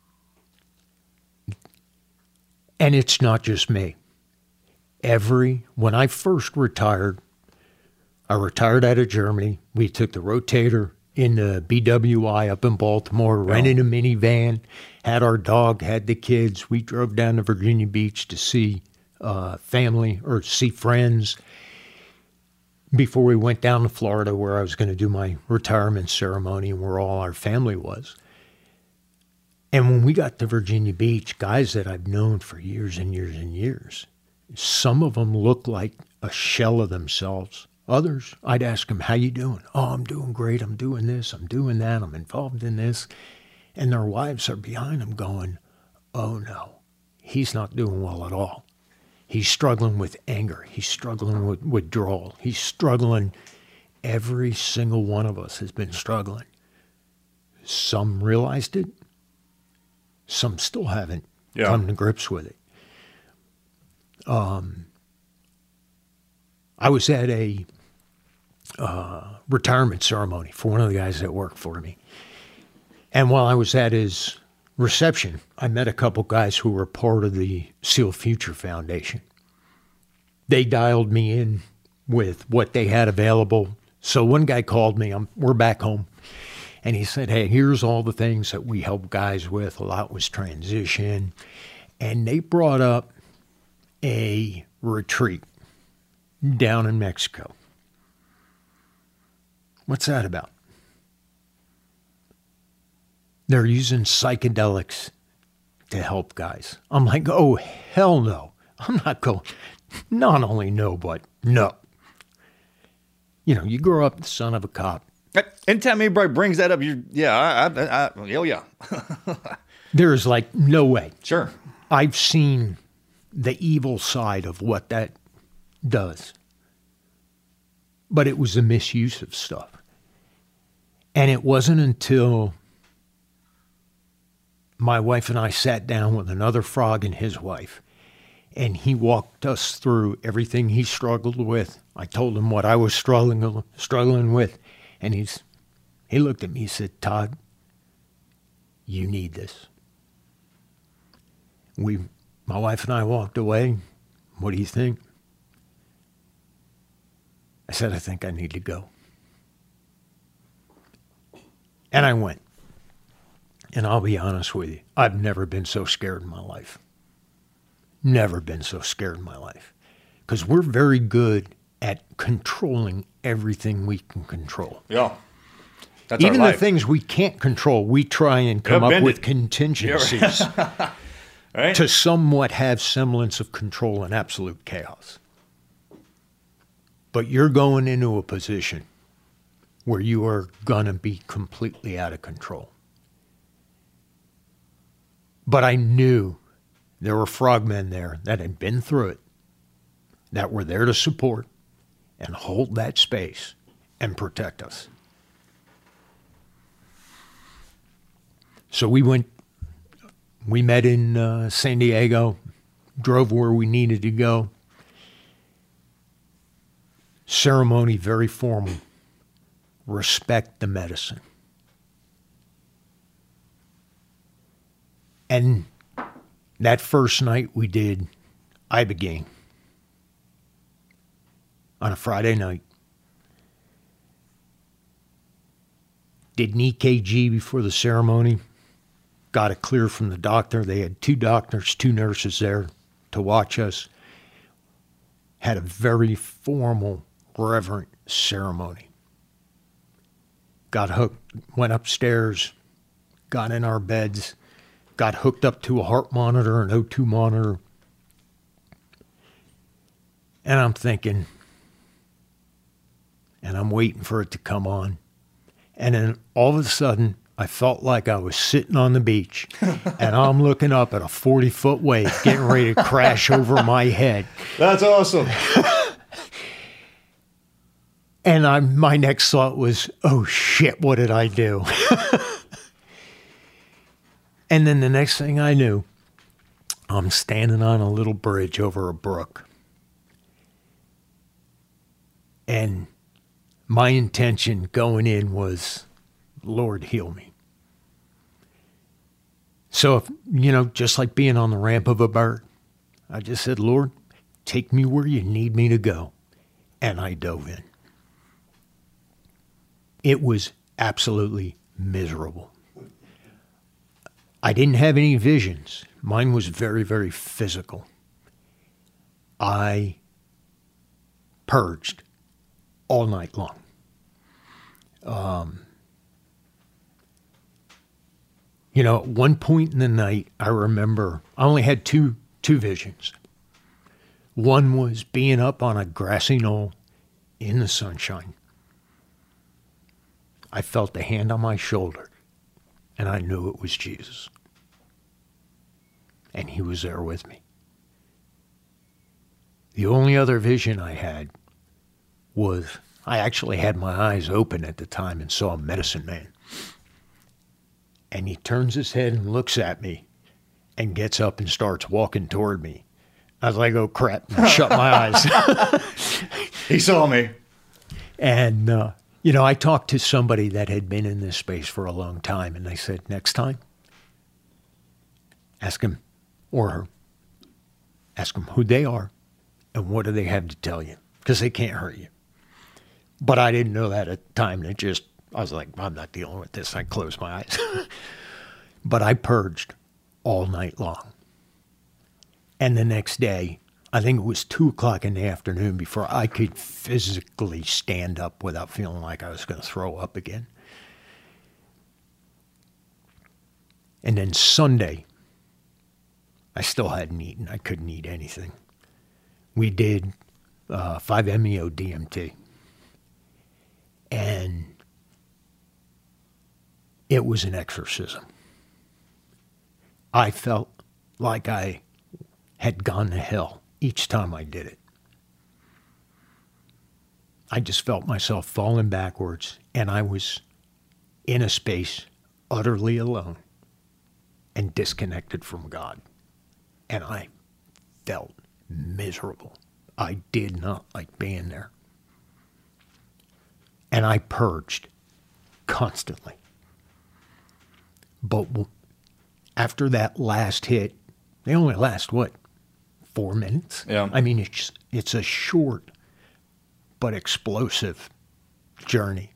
and it's not just me. Every, when I first retired, I retired out of Germany. We took the rotator into B W I up in Baltimore, rented a minivan, had our dog, had the kids. We drove down to Virginia Beach to see uh, family or see friends before we went down to Florida where I was going to do my retirement ceremony and where all our family was. And when we got to Virginia Beach, guys that I've known for years and years and years, some of them look like a shell of themselves. Others, I'd ask them, how you doing? Oh, I'm doing great. I'm doing this. I'm doing that. I'm involved in this. And their wives are behind them going, oh, no, he's not doing well at all. He's struggling with anger. He's struggling with withdrawal. He's struggling. Every single one of us has been struggling. Some realized it. Some still haven't Yeah. come to grips with it. Um, I was at a uh, retirement ceremony for one of the guys that worked for me. And while I was at his reception, I met a couple guys who were part of the SEAL Future Foundation. They dialed me in with what they had available. So one guy called me, I'm, we're back home, and he said, hey, here's all the things that we help guys with. A lot was transition. And they brought up a retreat down in Mexico. What's that about? They're using psychedelics to help guys. I'm like, oh, hell no. I'm not going, not only no, but no. You know, you grow up the son of a cop. Anytime anybody brings that up, you yeah, I, I, I, oh yeah. There's like no way. Sure. I've seen the evil side of what that does. But it was a misuse of stuff. And it wasn't until my wife and I sat down with another frog and his wife, and he walked us through everything he struggled with. I told him what I was struggling struggling with, and he's he looked at me, he said, Todd, you need this. We, my wife and I walked away. What do you think? I said, I think I need to go. And I went. And I'll be honest with you, I've never been so scared in my life. Never been so scared in my life. Because we're very good at controlling everything we can control. Yeah. That's Even our the life. things we can't control, we try and come Yeah, up bend with it. contingencies Right? to somewhat have semblance of control in absolute chaos. But you're going into a position where you are going to be completely out of control. But I knew there were frogmen there that had been through it, that were there to support and hold that space and protect us. So we went, we met in uh, San Diego, drove where we needed to go. Ceremony very formal. Respect the medicine. And that first night we did Ibogaine on a Friday night. Did an E K G before the ceremony. Got it clear from the doctor. They had two doctors, two nurses there to watch us. Had a very formal, reverent ceremony. Got hooked, went upstairs, got in our beds, got hooked up to a heart monitor, an O two monitor. And I'm thinking, and I'm waiting for it to come on. And then all of a sudden, I felt like I was sitting on the beach, and I'm looking up at a forty-foot wave getting ready to crash over my head. That's awesome. And I, my next thought was, oh shit, what did I do? And then the next thing I knew, I'm standing on a little bridge over a brook. And my intention going in was, Lord, heal me. So, if, you know, just like being on the ramp of a bird, I just said, Lord, take me where you need me to go. And I dove in. It was absolutely miserable. I didn't have any visions. Mine was very, very physical. I purged all night long. Um, you know, at one point in the night, I remember I only had two two visions. One was being up on a grassy knoll in the sunshine. I felt a hand on my shoulder, and I knew it was Jesus. And he was there with me. The only other vision I had was, I actually had my eyes open at the time and saw a medicine man. And he turns his head and looks at me and gets up and starts walking toward me. I was like, oh crap, and I shut my eyes. He saw me. And, uh, you know, I talked to somebody that had been in this space for a long time, and they said, next time, ask him or her, ask them who they are and what do they have to tell you, because they can't hurt you. But I didn't know that at the time. It just, I was like, I'm not dealing with this. I closed my eyes. But I purged all night long. And the next day, I think it was two o'clock in the afternoon before I could physically stand up without feeling like I was going to throw up again. And then Sunday, I still hadn't eaten. I couldn't eat anything. We did uh, five M E O D M T. And it was an exorcism. I felt like I had gone to hell each time I did it. I just felt myself falling backwards, and I was in a space utterly alone and disconnected from God. And I felt miserable. I did not like being there. And I purged constantly. But after that last hit, they only last, what, four minutes? Yeah. I mean, it's it's a short but explosive journey.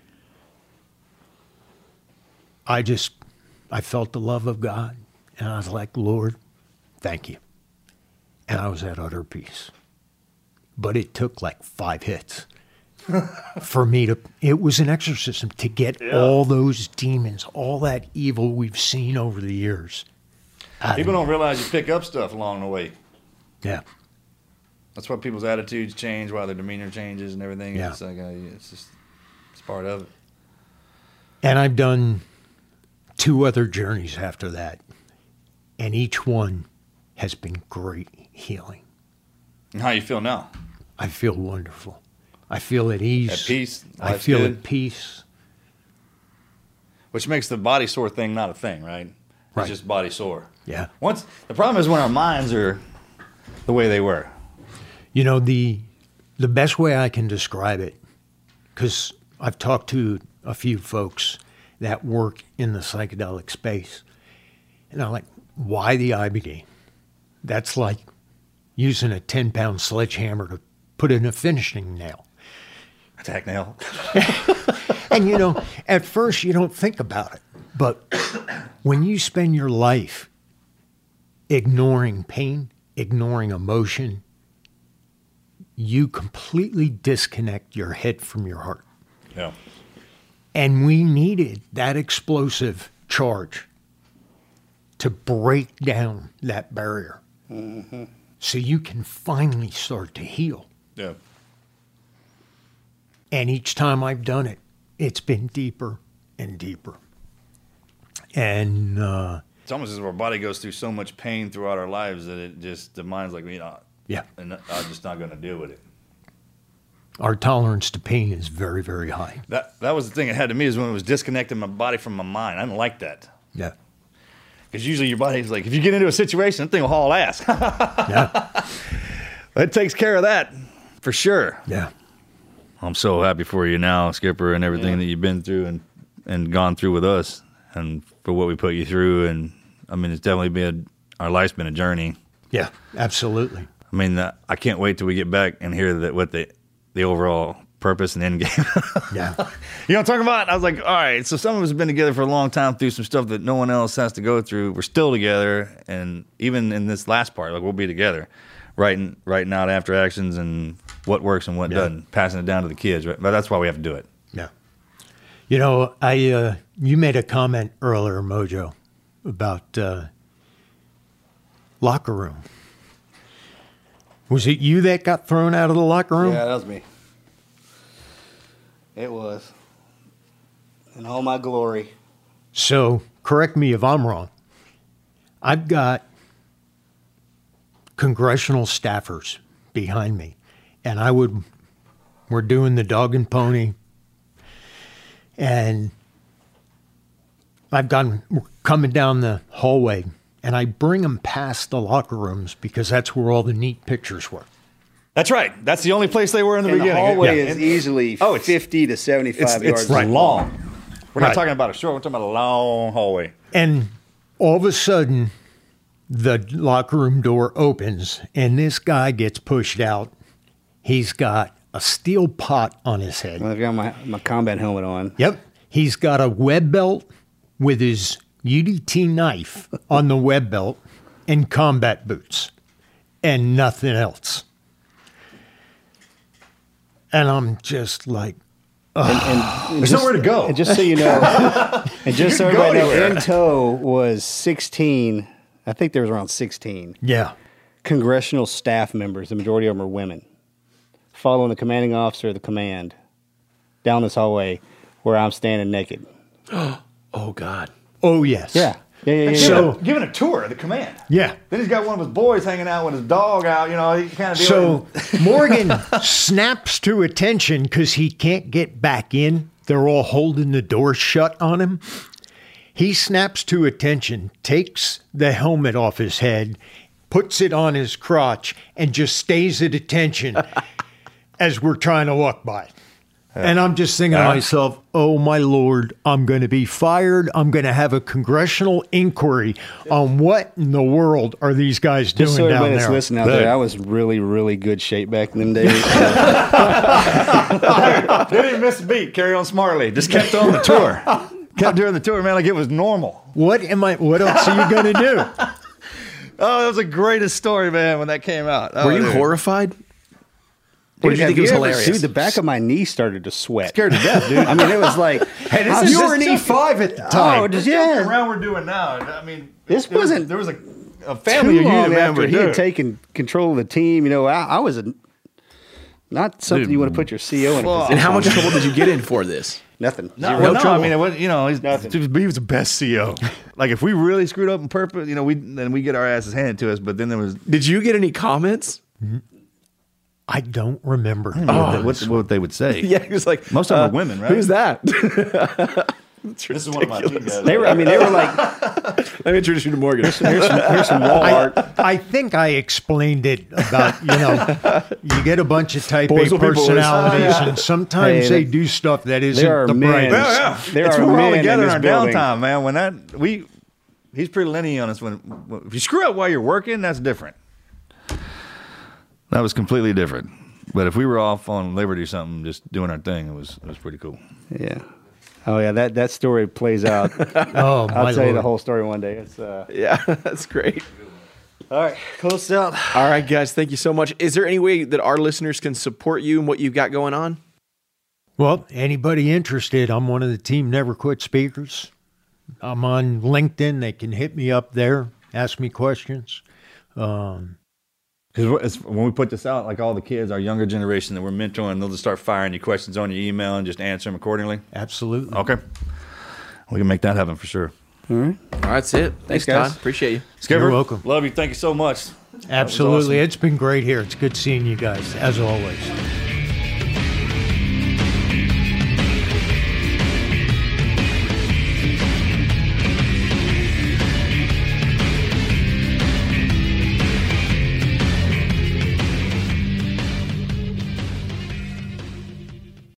I just, I felt the love of God, and I was like, Lord, thank you. And I was at utter peace. But it took like five hits for me to, it was an exorcism to get yeah. all those demons, all that evil we've seen over the years. People don't realize you pick up stuff along the way. Yeah. That's why people's attitudes change, why their demeanor changes and everything. Yeah. It's like, uh, it's just, it's part of it. And I've done two other journeys after that. And each one has been great healing. And how you feel now? I feel wonderful. I feel at ease. At peace. I Life's feel good. at peace. Which makes the body sore thing not a thing, right? It's Right. just body sore. Yeah. Once the problem is when our minds are the way they were. You know, the the best way I can describe it, because I've talked to a few folks that work in the psychedelic space, and I'm like, why the I B D? That's like using a ten-pound sledgehammer to put in a finishing nail. Attack nail. And, you know, at first you don't think about it. But when you spend your life ignoring pain, ignoring emotion, you completely disconnect your head from your heart. Yeah. And we needed that explosive charge to break down that barrier. Mm-hmm. So you can finally start to heal. Yeah. And each time I've done it, it's been deeper and deeper. And uh, It's almost as if our body goes through so much pain throughout our lives that it just, the mind's like, you know, yeah, and I'm just not going to deal with it. our tolerance to pain is very, very high. That that was the thing it had to me, is when it was disconnecting my body from my mind. I didn't like that. Yeah. Because usually your body's like, if you get into a situation, that thing will haul ass. Yeah. It takes care of that, for sure. Yeah. I'm so happy for you now, Skipper, and everything yeah. that you've been through and, and gone through with us, and for what we put you through. And, I mean, it's definitely been, our life's been a journey. Yeah, absolutely. I mean, uh, I can't wait till we get back and hear that what the the overall purpose and end game. Yeah. You know what I'm talking about? I was like, all right, so some of us have been together for a long time through some stuff that no one else has to go through. We're still together, and even in this last part, like, we'll be together, writing writing out after actions and what works and what yeah. doesn't, passing it down to the kids. Right? But that's why we have to do it. Yeah. You know, I uh, you made a comment earlier, Mojo, about uh, locker room. Was it you that got thrown out of the locker room? Yeah, that was me. It was. In all my glory. So, correct me if I'm wrong. I've got congressional staffers behind me, and I would, we're doing the dog and pony, and I've gone, we're coming down the hallway, and I bring them past the locker rooms because that's where all the neat pictures were. That's right. That's the only place they were in the and beginning. The hallway yeah. is easily oh, it's, fifty to seventy-five it's, yards it's long. long. We're right. not talking about a short. We're talking about a long hallway. And all of a sudden, the locker room door opens, and this guy gets pushed out. He's got a steel pot on his head. I've got my, my combat helmet on. Yep. He's got a web belt with his U D T knife on the web belt and combat boots and nothing else. And I'm just like, And, and, and There's just, nowhere to go. And just so you know, and just so You can go everybody know, anywhere. in tow was sixteen. I think there was around sixteen yeah. congressional staff members. The majority of them are women, following the commanding officer of the command down this hallway where I'm standing naked. Oh God. Oh, yes. Yeah, yeah, yeah. yeah, So- yeah. giving a tour of the command. Yeah. Then he's got one of his boys hanging out with his dog out. You know, he kind of So Morgan snaps to attention because he can't get back in. They're all holding the door shut on him. He snaps to attention, takes the helmet off his head, puts it on his crotch, and just stays at attention as we're trying to walk by. And I'm just thinking to myself, oh, my Lord, I'm going to be fired. I'm going to have a congressional inquiry on what in the world are these guys doing Just so down everybody that's there. listening out there, I was really, really good shape back in them days. They didn't miss a beat. Carry on smartly. Just kept on the tour. Kept doing the tour, man, like it was normal. What am I? What else are you going to do? Oh, that was the greatest story, man, when that came out. Oh, Were you dude. horrified? Or did you Have think it was ever- hilarious? Dude, the back of my knee started to sweat. Scared to death, dude. I mean, it was like, Hey, this I- is You were an just- E five at the oh, time. just, Yeah. yeah. around we're doing now. I mean, This there was- wasn't There was a, a family Too of long unit, man, after would he do had it. taken control of the team. You know, I, I was a not something Dude. you want to put your C O in. A Fuck. position And how much on. trouble did you get in for this? Nothing. No, Zero. well, no, I trouble. mean, it was, you know, he's, Nothing. he was the best C O. Like, if we really screwed up on purpose, you know, we then we get our asses handed to us. But then there was Did you get any comments? I don't remember. what, what, what they would say. Yeah, he was like, Most of them uh, are women, right? Who's that? This is one of my team guys. They were. I mean, they were like, Let me introduce you to Morgan. here's some, here's some wall I, art. I think I explained it about, you know, you get a bunch of type Boys A will be boys. personalities, and sometimes Hey, they there- do stuff that isn't there are the men. brightest. Yeah, yeah. There it's are when we're all men in together in this our building. downtime, man. When that we, he's pretty lenient on us. When, when if you screw up while you're working, that's different. That was completely different. But if we were off on Liberty or something, just doing our thing, it was it was pretty cool. Yeah. Oh yeah, that that story plays out. Oh, my I'll tell you the Lord. whole story one day. It's uh. Yeah, that's great. All right, close out. All right, guys, thank you so much. Is there any way that our listeners can support you and what you've got going on? Well, anybody interested, I'm one of the Team Never Quit speakers. I'm on LinkedIn. They can hit me up there, ask me questions. Um, Because when we put this out, like all the kids, our younger generation that we're mentoring, they'll just start firing you questions on your email and just answer them accordingly. absolutely. Okay, we can make that happen for sure. All right. All right, that's it. Thanks, guys. Todd. Appreciate you. Skipper, You're welcome. Love you. Thank you so much. Absolutely. awesome. It's been great here. It's good seeing you guys, as always.